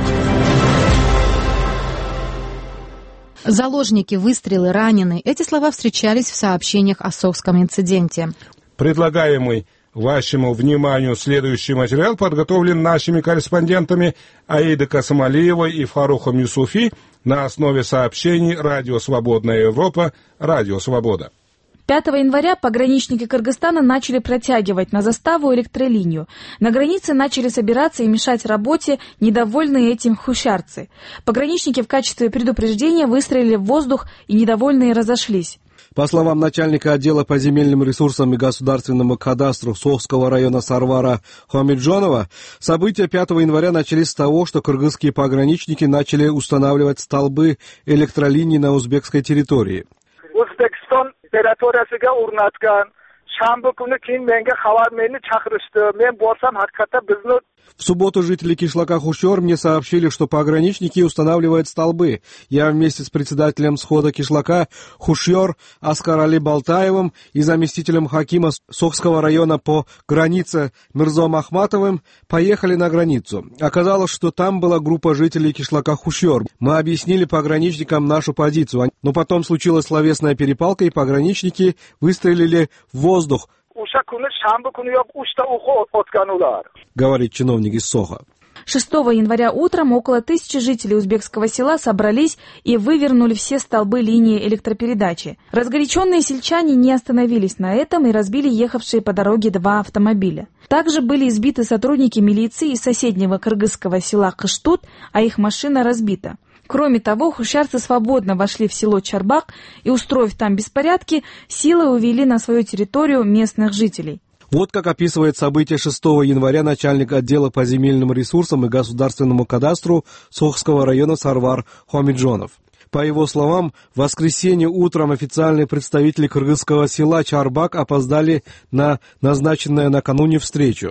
Заложники, выстрелы, ранены. Эти слова встречались в сообщениях о Сохском инциденте. Предлагаемый вашему вниманию следующий материал подготовлен нашими корреспондентами Аидой Касымалиевой и Фарухом Юсуфи на основе сообщений «Радио Свободная Европа», «Радио Свобода». 5 января пограничники Кыргызстана начали протягивать на заставу электролинию. На границе начали собираться и мешать работе недовольные этим хущарцы. Пограничники в качестве предупреждения выстрелили в воздух, и недовольные разошлись. По словам начальника отдела по земельным ресурсам и государственному кадастру Сохского района Сарвара Хамиджонова, события 5 января начались с того, что кыргызские пограничники начали устанавливать столбы электролиний на узбекской территории. O'zbekiston territoriyasiga o'rnatgan shanba kuni keyin menga xabar meni chaqirishdi. Men borsam haqiqatan bizni. В субботу жители кишлака Хущор мне сообщили, что пограничники устанавливают столбы. Я вместе с председателем схода кишлака Хущор Аскарали Балтаевым и заместителем хакима Сохского района по границе Мирзом Ахматовым поехали на границу. Оказалось, что там была группа жителей кишлака Хущор. Мы объяснили пограничникам нашу позицию, но потом случилась словесная перепалка, и пограничники выстрелили в воздух, говорит чиновник из Соха. 6 января утром около 1000 жителей узбекского села собрались и вывернули все столбы линии электропередачи. Разгоряченные сельчане не остановились на этом и разбили ехавшие по дороге 2 автомобиля. Также были избиты сотрудники милиции из соседнего кыргызского села Кыштут, а их машина разбита. Кроме того, хущарцы свободно вошли в село Чарбак и, устроив там беспорядки, силой увели на свою территорию местных жителей. Вот как описывает события 6 января начальник отдела по земельным ресурсам и государственному кадастру Сохского района Сарвар Хамиджонов. По его словам, в воскресенье утром официальные представители кыргызского села Чарбак опоздали на назначенную накануне встречу.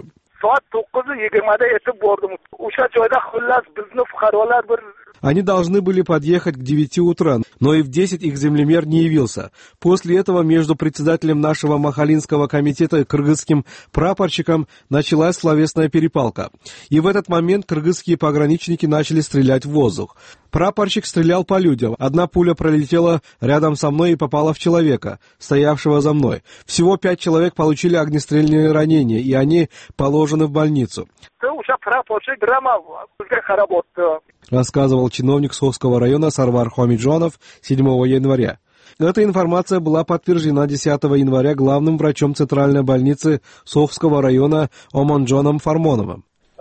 Они должны были подъехать к 9 утра, но и в 10 их землемер не явился. После этого между председателем нашего махалинского комитета и кыргызским прапорщиком началась словесная перепалка. И в этот момент кыргызские пограничники начали стрелять в воздух. Прапорщик стрелял по людям. Одна пуля пролетела рядом со мной и попала в человека, стоявшего за мной. Всего 5 человек получили огнестрельные янения, и они положены в больницу, рассказывал чиновник Сохского района Сарвар Хамиджонов 7 января. Эта информация была подтверждена 10 января главным врачом Центральной больницы Сохского района Омонджоном Фармоновым.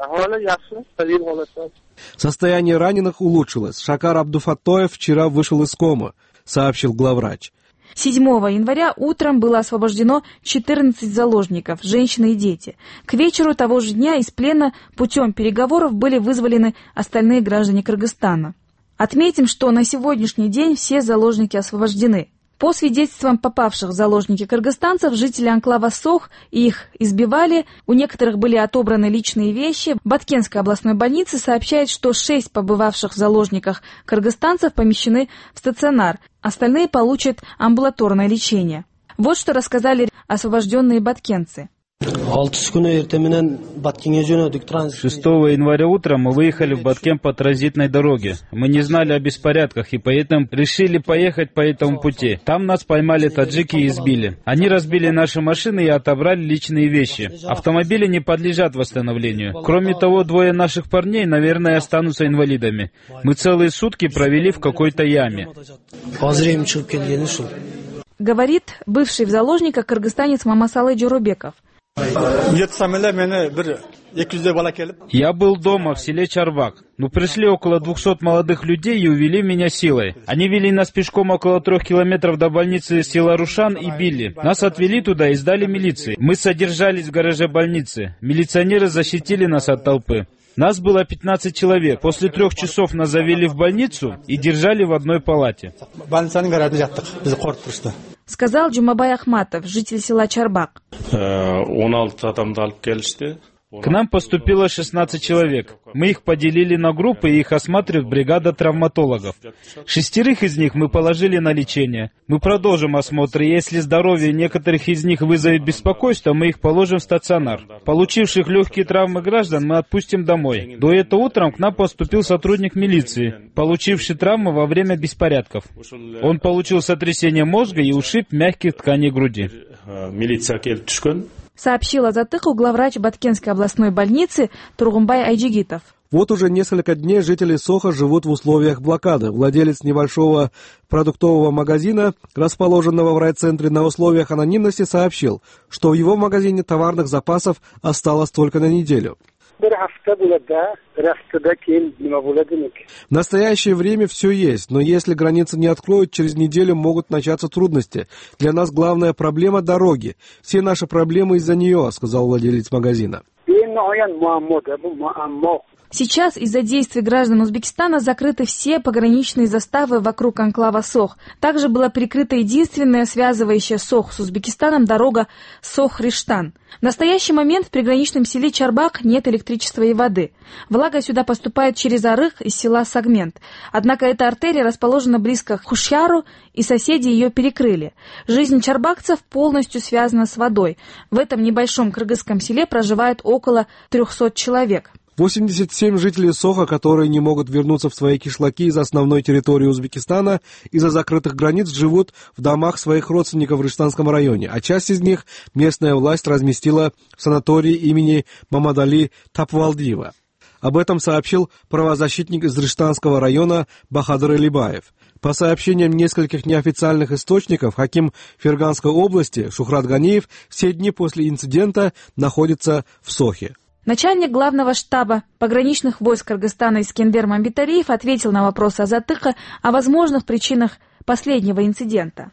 Состояние раненых улучшилось. Шакар Абдуфаттоев вчера вышел из комы, сообщил главврач. 7 января утром было освобождено 14 заложников, женщины и дети. К вечеру того же дня из плена путем переговоров были вызволены остальные граждане Кыргызстана. Отметим, что на сегодняшний день все заложники освобождены. По свидетельствам попавших в заложники кыргызстанцев, жители анклава Сох их избивали, у некоторых были отобраны личные вещи. Баткенской областной больнице сообщает, что 6 побывавших в заложниках кыргызстанцев помещены в стационар, остальные получат амбулаторное лечение. Вот что рассказали освобожденные баткенцы. 6 января утром мы выехали в Баткен по транзитной дороге. Мы не знали о беспорядках и поэтому решили поехать по этому пути. Там нас поймали таджики и избили. Они разбили наши машины и отобрали личные вещи. Автомобили не подлежат восстановлению. Кроме того, 2 наших парней, наверное, останутся инвалидами. Мы целые сутки провели в какой-то яме. Говорит бывший в заложниках кыргызстанец Мамасалы Джурубеков. Я был дома в селе Чарбак. Но пришли около 200 молодых людей и увели меня силой. Они вели нас пешком около 3 километров до больницы села Рушан и били. Нас отвели туда и сдали милиции. Мы содержались в гараже больницы. Милиционеры защитили нас от толпы. Нас было 15 человек. После 3 часов нас завели в больницу и держали в одной палате. Сказал Джумабай Ахматов, житель села Чарбак. К нам поступило 16 человек. Мы их поделили на группы, и их осматривает бригада травматологов. 6 из них мы положили на лечение. Мы продолжим осмотр, и если здоровье некоторых из них вызовет беспокойство, мы их положим в стационар. Получивших легкие травмы граждан мы отпустим домой. До этого утром к нам поступил сотрудник милиции, получивший травмы во время беспорядков. Он получил сотрясение мозга и ушиб мягких тканей груди. Сообщила Азаттык главврач Баткенской областной больницы Тургунбай Айджигитов. Вот уже несколько дней жители Соха живут в условиях блокады. Владелец небольшого продуктового магазина, расположенного в райцентре, на условиях анонимности сообщил, что в его магазине товарных запасов осталось только на неделю. В настоящее время все есть, но если границы не откроют, через неделю могут начаться трудности. Для нас главная проблема — дороги. Все наши проблемы из-за нее, сказал владелец магазина. Сейчас из-за действий граждан Узбекистана закрыты все пограничные заставы вокруг анклава Сох. Также была прикрыта единственная связывающая Сох с Узбекистаном дорога Сох-Риштан. В настоящий момент в приграничном селе Чарбак нет электричества и воды. Влага сюда поступает через Арых из села Сагмент. Однако эта артерия расположена близко к Хушьяру, и соседи ее перекрыли. Жизнь чарбакцев полностью связана с водой. В этом небольшом кыргызском селе проживает около 300 человек. 87 жителей Соха, которые не могут вернуться в свои кишлаки из основной территории Узбекистана из-за закрытых границ, живут в домах своих родственников в Риштанском районе, а часть из них местная власть разместила в санатории имени Мамадали Тапвалдиева. Об этом сообщил правозащитник из Риштанского района Бахадыр Элибаев. По сообщениям нескольких неофициальных источников, хаким Ферганской области Шухрат Ганиев все дни после инцидента находится в Сохе. Начальник главного штаба пограничных войск Кыргызстана Искендер Мамбеталиев ответил на вопрос Азаттыка о возможных причинах последнего инцидента.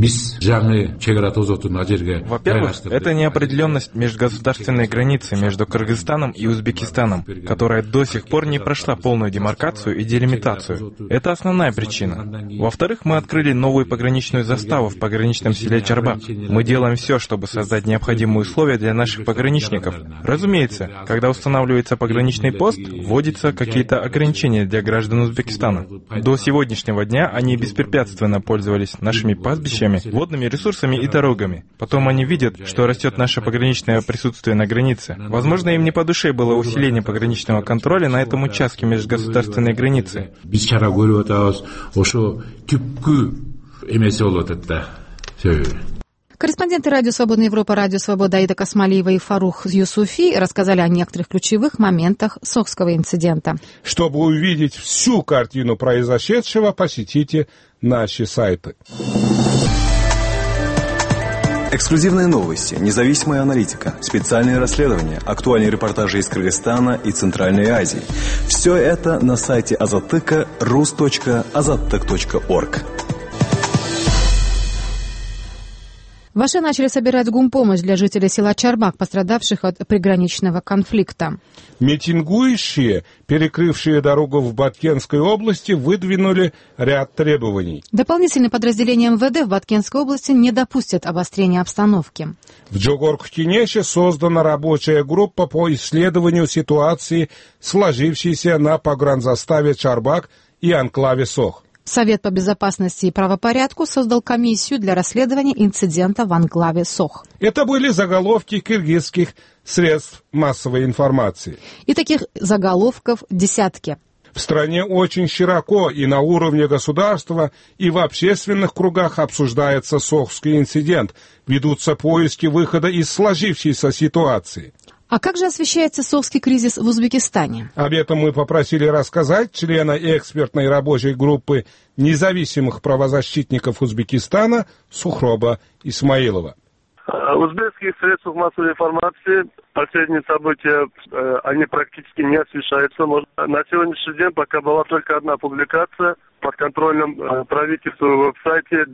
Во-первых, это неопределенность межгосударственной границы между Кыргызстаном и Узбекистаном, которая до сих пор не прошла полную демаркацию и делимитацию. Это основная причина. Во-вторых, мы открыли новую пограничную заставу в пограничном селе Чарбак. Мы делаем все, чтобы создать необходимые условия для наших пограничников. Разумеется, когда устанавливается пограничный пост, вводятся какие-то ограничения для граждан Узбекистана. До сегодняшнего дня они беспрепятственно пользовались нашими пастбищами, водными ресурсами и дорогами. Потом они видят, что растет наше пограничное присутствие на границе. Возможно, им не по душе было усиление пограничного контроля на этом участке межгосударственной границы. Корреспонденты Радио Свободная Европа, Радио Свобода Аида Касмалиева и Фарух Юсуфи рассказали о некоторых ключевых моментах сохского инцидента. Чтобы увидеть всю картину произошедшего, посетите наши сайты. Эксклюзивные новости, независимая аналитика, специальные расследования, актуальные репортажи из Кыргызстана и Центральной Азии. Все это на сайте Азаттыка rus.azattyk.org. В Аше начали собирать гумпомощь для жителей села Чарбак, пострадавших от приграничного конфликта. Митингующие, перекрывшие дорогу в Баткенской области, выдвинули ряд требований. Дополнительные подразделения МВД в Баткенской области не допустят обострения обстановки. В Джогорк-Кенеше создана рабочая группа по исследованию ситуации, сложившейся на погранзаставе Чарбак и анклаве Сох. Совет по безопасности и правопорядку создал комиссию для расследования инцидента в анклаве Сох. Это были заголовки киргизских средств массовой информации. И таких заголовков десятки. В стране очень широко и на уровне государства, и в общественных кругах обсуждается сохский инцидент. Ведутся поиски выхода из сложившейся ситуации. А как же освещается сохский кризис в Узбекистане? Об этом мы попросили рассказать члена экспертной рабочей группы независимых правозащитников Узбекистана Сухроба Исмаилова. В узбекских средствах массовой информации последние события, они практически не освещаются. На сегодняшний день пока была только одна публикация под контролем правительства в веб-сайте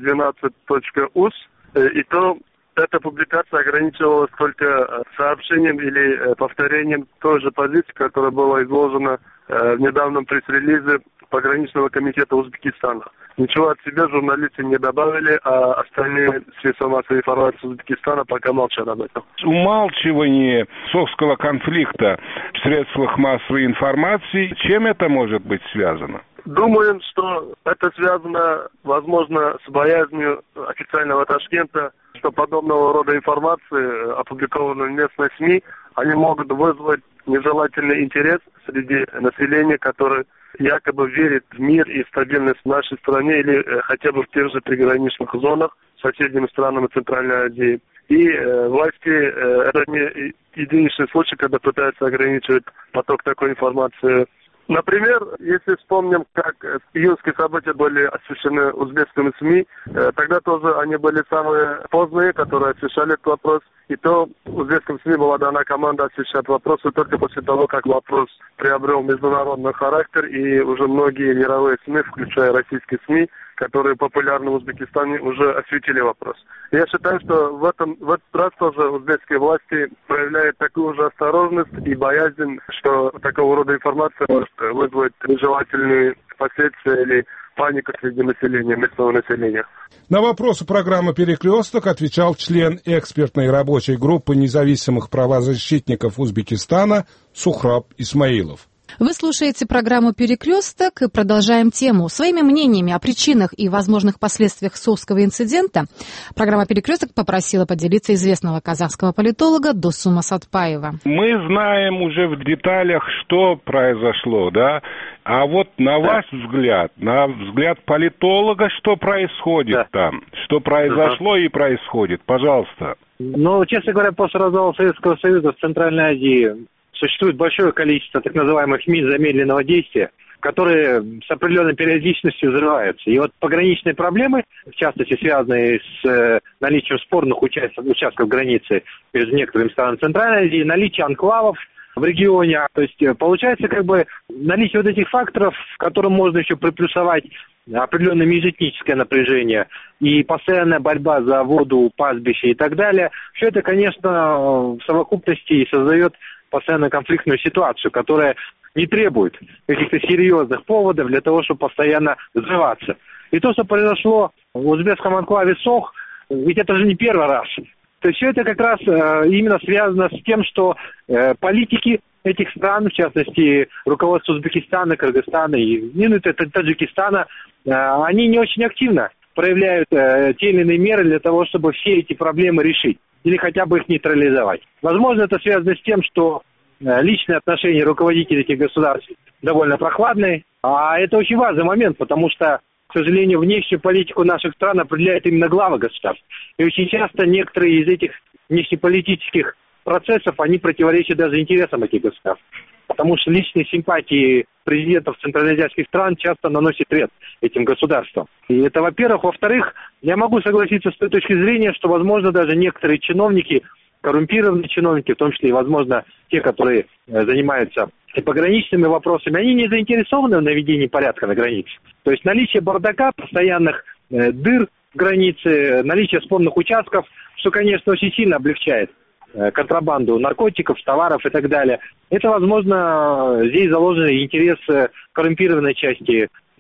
12.us, и то эта публикация ограничивалась только сообщением или повторением той же позиции, которая была изложена в недавнем пресс-релизе пограничного комитета Узбекистана. Ничего от себя журналисты не добавили, а остальные средства массовой информации Узбекистана пока молчат об этом. Умалчивание сохского конфликта в средствах массовой информации, чем это может быть связано? Думаем, что это связано, возможно, с боязнью официального Ташкента, что подобного рода информации, опубликованной в местной СМИ, они могут вызвать нежелательный интерес среди населения, которое якобы верит в мир и стабильность в нашей стране или хотя бы в тех же приграничных зонах с соседними странами Центральной Азии. И власти, это не единичный случай, когда пытаются ограничивать поток такой информации. Например, если вспомним, как июньские события были освещены узбекскими СМИ, тогда тоже они были самые поздние, которые освещали этот вопрос. И то узбекским СМИ была дана команда освещать вопросы только после того, как вопрос приобрел международный характер, и уже многие мировые СМИ, включая российские СМИ, которые популярны в Узбекистане, уже осветили вопрос. Я считаю, что в этот раз тоже узбекские власти проявляют такую же осторожность и боязнь, что такого рода информация может вызвать нежелательные последствия или панику среди населения, местного населения. На вопросы программы «Перекресток» отвечал член экспертной рабочей группы независимых правозащитников Узбекистана Сухраб Исмаилов. Вы слушаете программу «Перекресток» и продолжаем тему. Своими мнениями о причинах и возможных последствиях сохского инцидента программа «Перекресток» попросила поделиться известного казахского политолога Досума Сатпаева. Мы знаем уже в деталях, что произошло, да? А вот на ваш взгляд, на взгляд политолога, что происходит там? Что произошло и происходит? Пожалуйста. Ну, честно говоря, после развала Советского Союза в Центральной Азии существует большое количество так называемых мин замедленного действия, которые с определенной периодичностью взрываются. И вот пограничные проблемы, в частности, связанные с наличием спорных участков границы между некоторыми странами Центральной Азии, наличие анклавов в регионе. То есть получается как бы наличие вот этих факторов, к которым можно еще приплюсовать определенное межэтническое напряжение и постоянная борьба за воду, пастбища и так далее. Все это, конечно, в совокупности и создает постоянно конфликтную ситуацию, которая не требует каких-то серьезных поводов для того, чтобы постоянно взрываться. И то, что произошло в узбекском анклаве Сох, ведь это же не первый раз. То есть все это как раз именно связано с тем, что политики этих стран, в частности, руководство Узбекистана, Кыргызстана и Таджикистана, они не очень активно проявляют те или иные меры для того, чтобы все эти проблемы решить или хотя бы их нейтрализовать. Возможно, это связано с тем, что личные отношения руководителей этих государств довольно прохладные. А это очень важный момент, потому что, к сожалению, внешнюю политику наших стран определяют именно главы государств. И очень часто некоторые из этих внешнеполитических процессов, они противоречат даже интересам этих государств. Потому что личные симпатии президентов центральноазиатских стран часто наносят вред этим государствам. И это, во-первых. Во-вторых, я могу согласиться с той точки зрения, что, возможно, даже некоторые чиновники, коррумпированные чиновники, в том числе и, возможно, те, которые занимаются пограничными вопросами, они не заинтересованы в наведении порядка на границе. То есть наличие бардака, постоянных дыр в границе, наличие спорных участков, что, конечно, очень сильно облегчает контрабанду наркотиков, товаров и так далее. Это, возможно, здесь заложен интерес коррумпированной части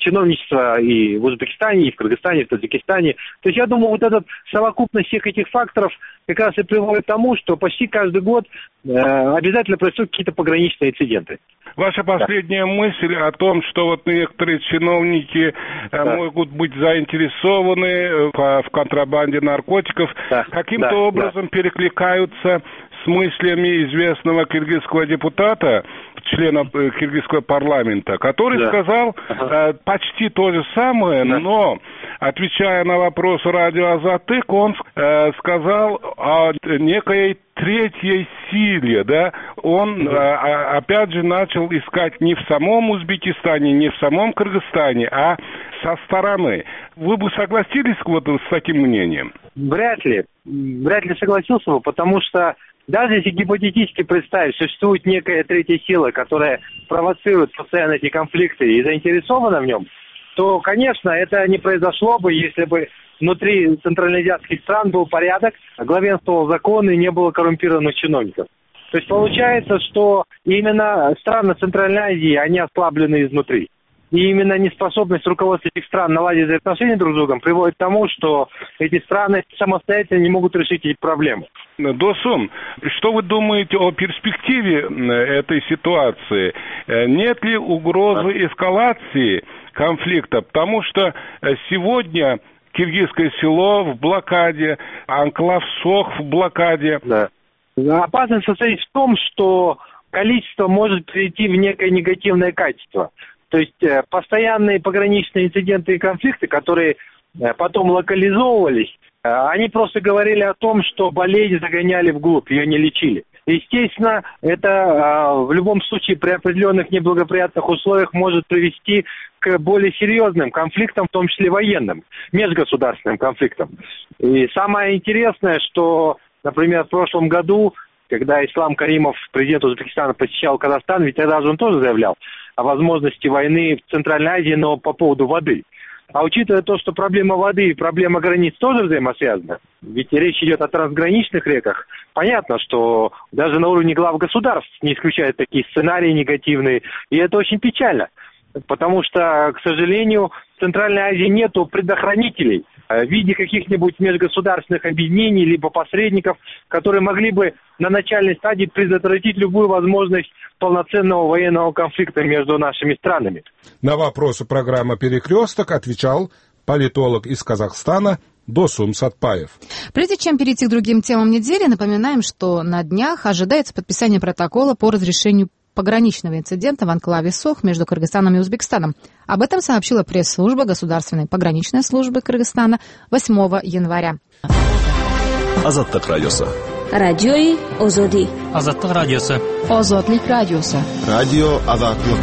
чиновничество и в Узбекистане, и в Кыргызстане, и в Таджикистане. То есть я думаю, вот эта совокупность всех этих факторов как раз и приводит к тому, что почти каждый год обязательно происходят какие-то пограничные инциденты. Ваша последняя мысль о том, что вот некоторые чиновники могут быть заинтересованы в контрабанде наркотиков, каким-то образом перекликаются с мыслями известного киргизского депутата, члена киргизского парламента, который сказал почти то же самое, но, отвечая на вопрос радио Азатык, он сказал о некой третьей силе, да, он опять же начал искать не в самом Узбекистане, не в самом Кыргызстане, а со стороны. Вы бы согласились вот с таким мнением? Вряд ли согласился бы, потому что даже если гипотетически представить, существует некая третья сила, которая провоцирует постоянно эти конфликты и заинтересована в нем, то, конечно, это не произошло бы, если бы внутри центральноазиатских стран был порядок, главенствовал закон и не было коррумпированных чиновников. То есть получается, что именно страны Центральной Азии, они ослаблены изнутри. И именно неспособность руководства этих стран наладить взаимоотношения друг с другом приводит к тому, что эти страны самостоятельно не могут решить эти проблемы. Досун, что вы думаете о перспективе этой ситуации? Нет ли угрозы эскалации конфликта? Потому что сегодня киргизское село в блокаде, анклав Сох в блокаде. Да. Опасность состоит в том, что количество может перейти в некое негативное качество. То есть постоянные пограничные инциденты и конфликты, которые потом локализовывались, они просто говорили о том, что болезнь загоняли вглубь, ее не лечили. Естественно, это в любом случае при определенных неблагоприятных условиях может привести к более серьезным конфликтам, в том числе военным, межгосударственным конфликтам. И самое интересное, что, например, в прошлом году, когда Ислам Каримов, президент Узбекистана, посещал Казахстан, ведь тогда же он тоже заявлял о возможности войны в Центральной Азии, но по поводу воды. А учитывая то, что проблема воды и проблема границ тоже взаимосвязаны, ведь речь идет о трансграничных реках, понятно, что даже на уровне глав государств не исключают такие сценарии негативные, и это очень печально, потому что, к сожалению, в Центральной Азии нету предохранителей в виде каких-нибудь межгосударственных объединений либо посредников, которые могли бы на начальной стадии предотвратить любую возможность полноценного военного конфликта между нашими странами. На вопросы программы «Перекресток» отвечал политолог из Казахстана Досун Сатпаев. Прежде чем перейти к другим темам недели, напоминаем, что на днях ожидается подписание протокола по разрешению пограничного инцидента в анклаве Сох между Кыргызстаном и Узбекистаном. Об этом сообщила пресс-служба Государственной пограничной службы Кыргызстана 8 января. Азаттык радиосы. Радиои Озоди. Азаттык радиосы. Озодлик радиосы. Радио Азаттык.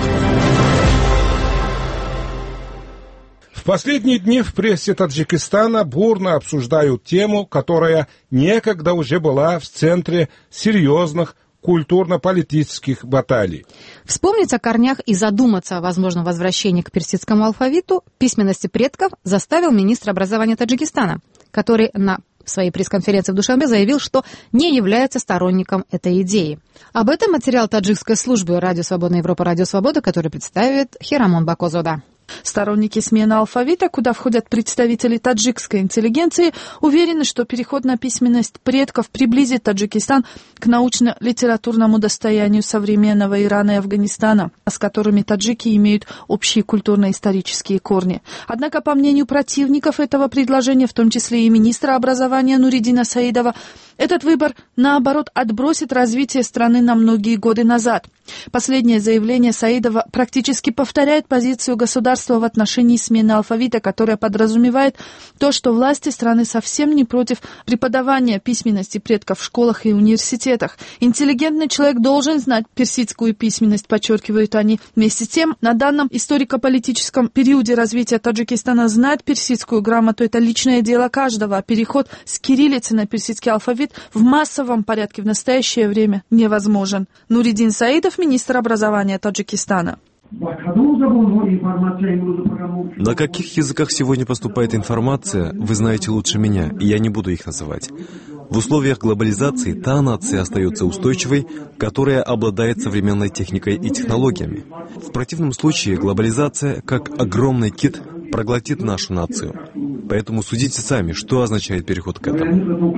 В последние дни в прессе Таджикистана бурно обсуждают тему, которая некогда уже была в центре серьезных культурно-политических баталий. Вспомнить о корнях и задуматься о возможном возвращении к персидскому алфавиту, письменности предков, заставил министр образования Таджикистана, который на своей пресс-конференции в Душанбе заявил, что не является сторонником этой идеи. Об этом материал таджикской службы «Радио Свободная Европа», «Радио Свобода», который представит Хирамон Бакозода. Сторонники смены алфавита, куда входят представители таджикской интеллигенции, уверены, что переход на письменность предков приблизит Таджикистан к научно-литературному достоянию современного Ирана и Афганистана, с которыми таджики имеют общие культурно-исторические корни. Однако, по мнению противников этого предложения, в том числе и министра образования Нуридина Саидова, этот выбор, наоборот, отбросит развитие страны на многие годы назад. Последнее заявление Саидова практически повторяет позицию государства в отношении смены алфавита, которая подразумевает то, что власти страны совсем не против преподавания письменности предков в школах и университетах. Интеллигентный человек должен знать персидскую письменность, подчеркивают они. Вместе с тем, на данном историко-политическом периоде развития Таджикистана знать персидскую грамоту – это личное дело каждого, а переход с кириллицы на персидский алфавит в массовом порядке в настоящее время невозможен. Нуридин Саидов, министр образования Таджикистана. На каких языках сегодня поступает информация, вы знаете лучше меня, и я не буду их называть. В условиях глобализации та нация остается устойчивой, которая обладает современной техникой и технологиями. В противном случае глобализация, как огромный кит, проглотит нашу нацию. Поэтому судите сами, что означает переход к этому.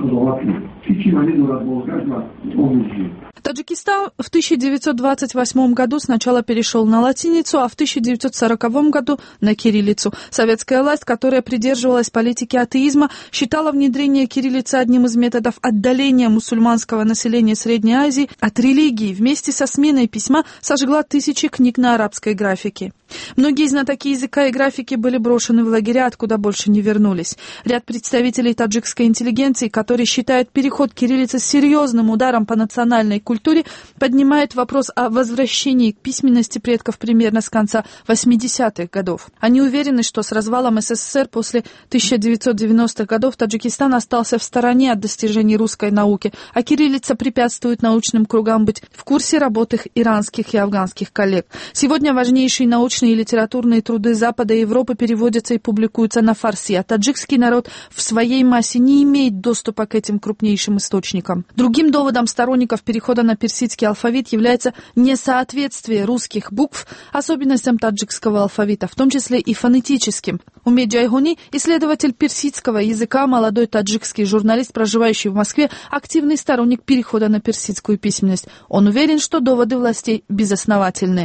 Таджикистан в 1928 году сначала перешел на латиницу, а в 1940 году на кириллицу. Советская власть, которая придерживалась политики атеизма, считала внедрение кириллицы одним из методов отдаления мусульманского населения Средней Азии от религии. Вместе со сменой письма сожгла тысячи книг на арабской графике. Многие знатоки языка и графики были брошены в лагеря, откуда больше не вернулись. Ряд представителей таджикской интеллигенции, которые считают переход кириллицы серьезным ударом по национальной культуре, поднимает вопрос о возвращении к письменности предков примерно с конца 80-х годов. Они уверены, что с развалом СССР после 1990-х годов Таджикистан остался в стороне от достижений русской науки, а кириллица препятствует научным кругам быть в курсе работ их иранских и афганских коллег. Сегодня важнейшие научные и литературные труды Запада и Европы переводятся и публикуются на фарси, а таджикский народ в своей массе не имеет доступа к этим крупнейшим источникам. Другим доводом сторонников перехода на персидский алфавит является несоответствие русских букв особенностям таджикского алфавита, в том числе и фонетическим. Умед Джайгуни, исследователь персидского языка, молодой таджикский журналист, проживающий в Москве, активный сторонник перехода на персидскую письменность. Он уверен, что доводы властей безосновательны.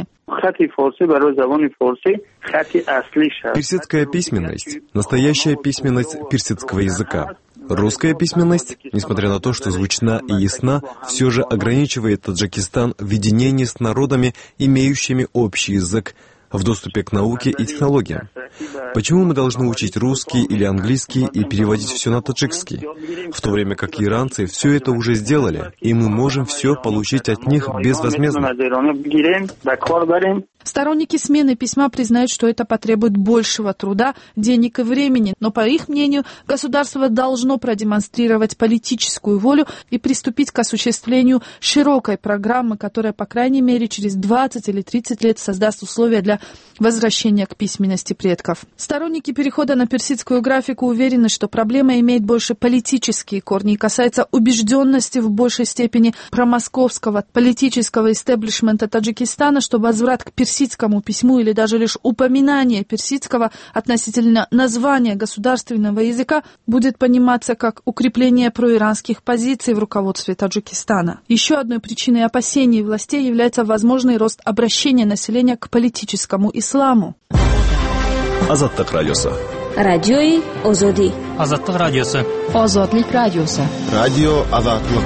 Персидская письменность – настоящая письменность персидского языка. Русская письменность, несмотря на то, что звучна и ясна, все же ограничивает Таджикистан в единении с народами, имеющими общий язык, в доступе к науке и технологиям. Почему мы должны учить русский или английский и переводить все на таджикский, в то время как иранцы все это уже сделали, и мы можем все получить от них безвозмездно? Сторонники смены письма признают, что это потребует большего труда, денег и времени, но, по их мнению, государство должно продемонстрировать политическую волю и приступить к осуществлению широкой программы, которая, по крайней мере, через 20 или 30 лет создаст условия для возвращения к письменности предков. Сторонники перехода на персидскую графику уверены, что проблема имеет больше политические корни и касается убежденности в большей степени промосковского политического истеблишмента Таджикистана, что возврат к персидскому письму или даже лишь упоминание персидского относительно названия государственного языка будет пониматься как укрепление проиранских позиций в руководстве Таджикистана. Еще одной причиной опасений властей является возможный рост обращения населения к политическому исламу. Азаттык радиосы. Радиои Озоди. Азаттык радиосы. Озодлик радиосы. Радио Азаттык.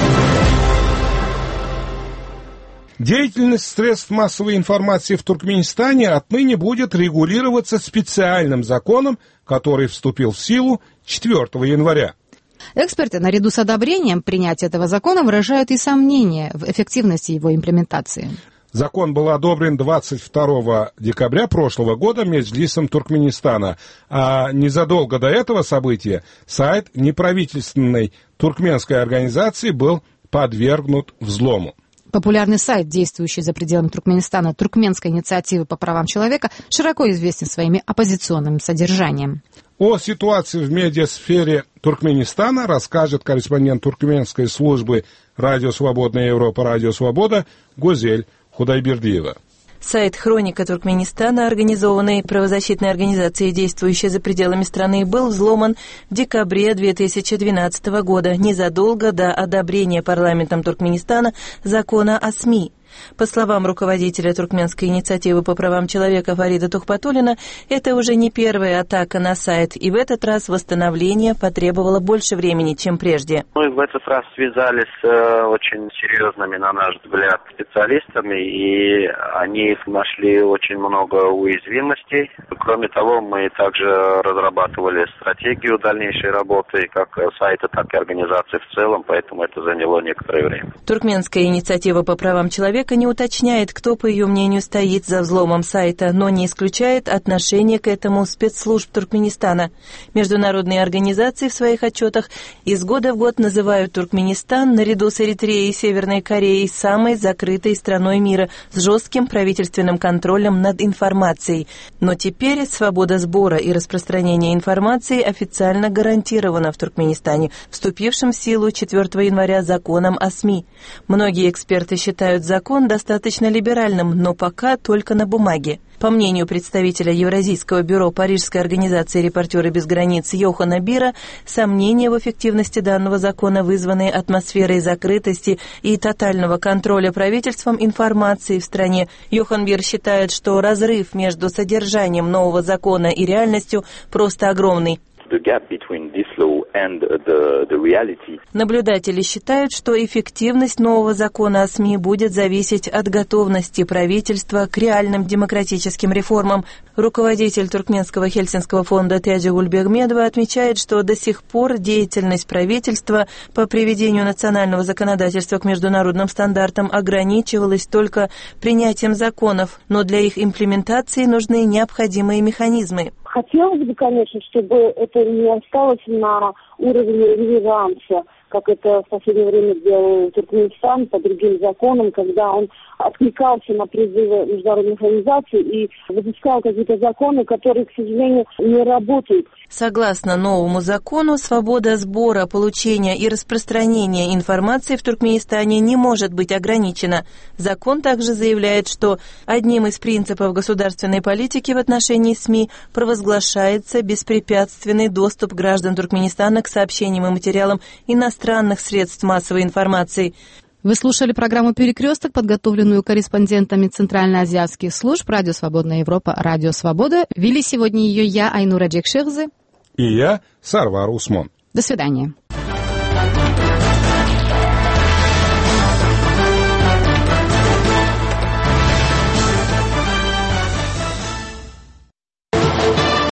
Деятельность средств массовой информации в Туркменистане отныне будет регулироваться специальным законом, который вступил в силу 4 января. Эксперты наряду с одобрением принятия этого закона выражают и сомнения в эффективности его имплементации. Закон был одобрен 22 декабря прошлого года Меджлисом Туркменистана, а незадолго до этого события сайт неправительственной туркменской организации был подвергнут взлому. Популярный сайт, действующий за пределами Туркменистана, Туркменской инициативы по правам человека, широко известен своим оппозиционным содержанием. О ситуации в медиасфере Туркменистана расскажет корреспондент туркменской службы «Радио Свободная Европа», «Радио Свобода» Гузель Худайбердиева. Сайт «Хроника Туркменистана», организованной правозащитной организацией, действующей за пределами страны, был взломан в декабре 2012 года, незадолго до одобрения парламентом Туркменистана закона о СМИ. По словам руководителя Туркменской инициативы по правам человека Фарида Тухпатуллина, это уже не первая атака на сайт, и в этот раз восстановление потребовало больше времени, чем прежде. Мы в этот раз связались с очень серьезными, на наш взгляд, специалистами, и они нашли очень много уязвимостей. Кроме того, мы также разрабатывали стратегию дальнейшей работы, как сайта, так и организации в целом, поэтому это заняло некоторое время. Туркменская инициатива по правам человека человека не уточняет, кто, по ее мнению, стоит за взломом сайта, но не исключает отношение к этому спецслужб Туркменистана. Международные организации в своих отчетах из года в год называют Туркменистан, наряду с Эритреей и Северной Кореей, самой закрытой страной мира с жестким правительственным контролем над информацией. Но теперь свобода сбора и распространения информации официально гарантирована в Туркменистане, вступившим в силу 4 января законом о СМИ. Многие эксперты считают закон достаточно либеральным, но пока только на бумаге. По мнению представителя Евразийского бюро Парижской организации «Репортеры без границ» Йохана Бира, сомнения в эффективности данного закона вызваны атмосферой закрытости и тотального контроля правительством информации в стране. Йохан Бир считает, что разрыв между содержанием нового закона и реальностью просто огромный. Наблюдатели считают, что эффективность нового закона о СМИ будет зависеть от готовности правительства к реальным демократическим реформам. Руководитель Туркменского Хельсинского фонда Тяджи Гульбегмедова отмечает, что до сих пор деятельность правительства по приведению национального законодательства к международным стандартам ограничивалась только принятием законов, но для их имплементации нужны необходимые механизмы. Хотелось бы, конечно, чтобы это не осталось на уровне реверанса, как это в последнее время делал Туркменистан по другим законам, когда он откликался на призывы международных организаций и выпускал какие-то законы, которые, к сожалению, не работают. Согласно новому закону, свобода сбора, получения и распространения информации в Туркменистане не может быть ограничена. Закон также заявляет, что одним из принципов государственной политики в отношении СМИ провозглашается беспрепятственный доступ граждан Туркменистана к сообщениям и материалам иностранных средств массовой информации. Вы слушали программу «Перекресток», подготовленную корреспондентами центральноазиатских служб «Радио Свободная Европа», «Радио Свобода». Вели сегодня ее я, Айнура Джекширзе. И я, Сарвар Усмон. До свидания.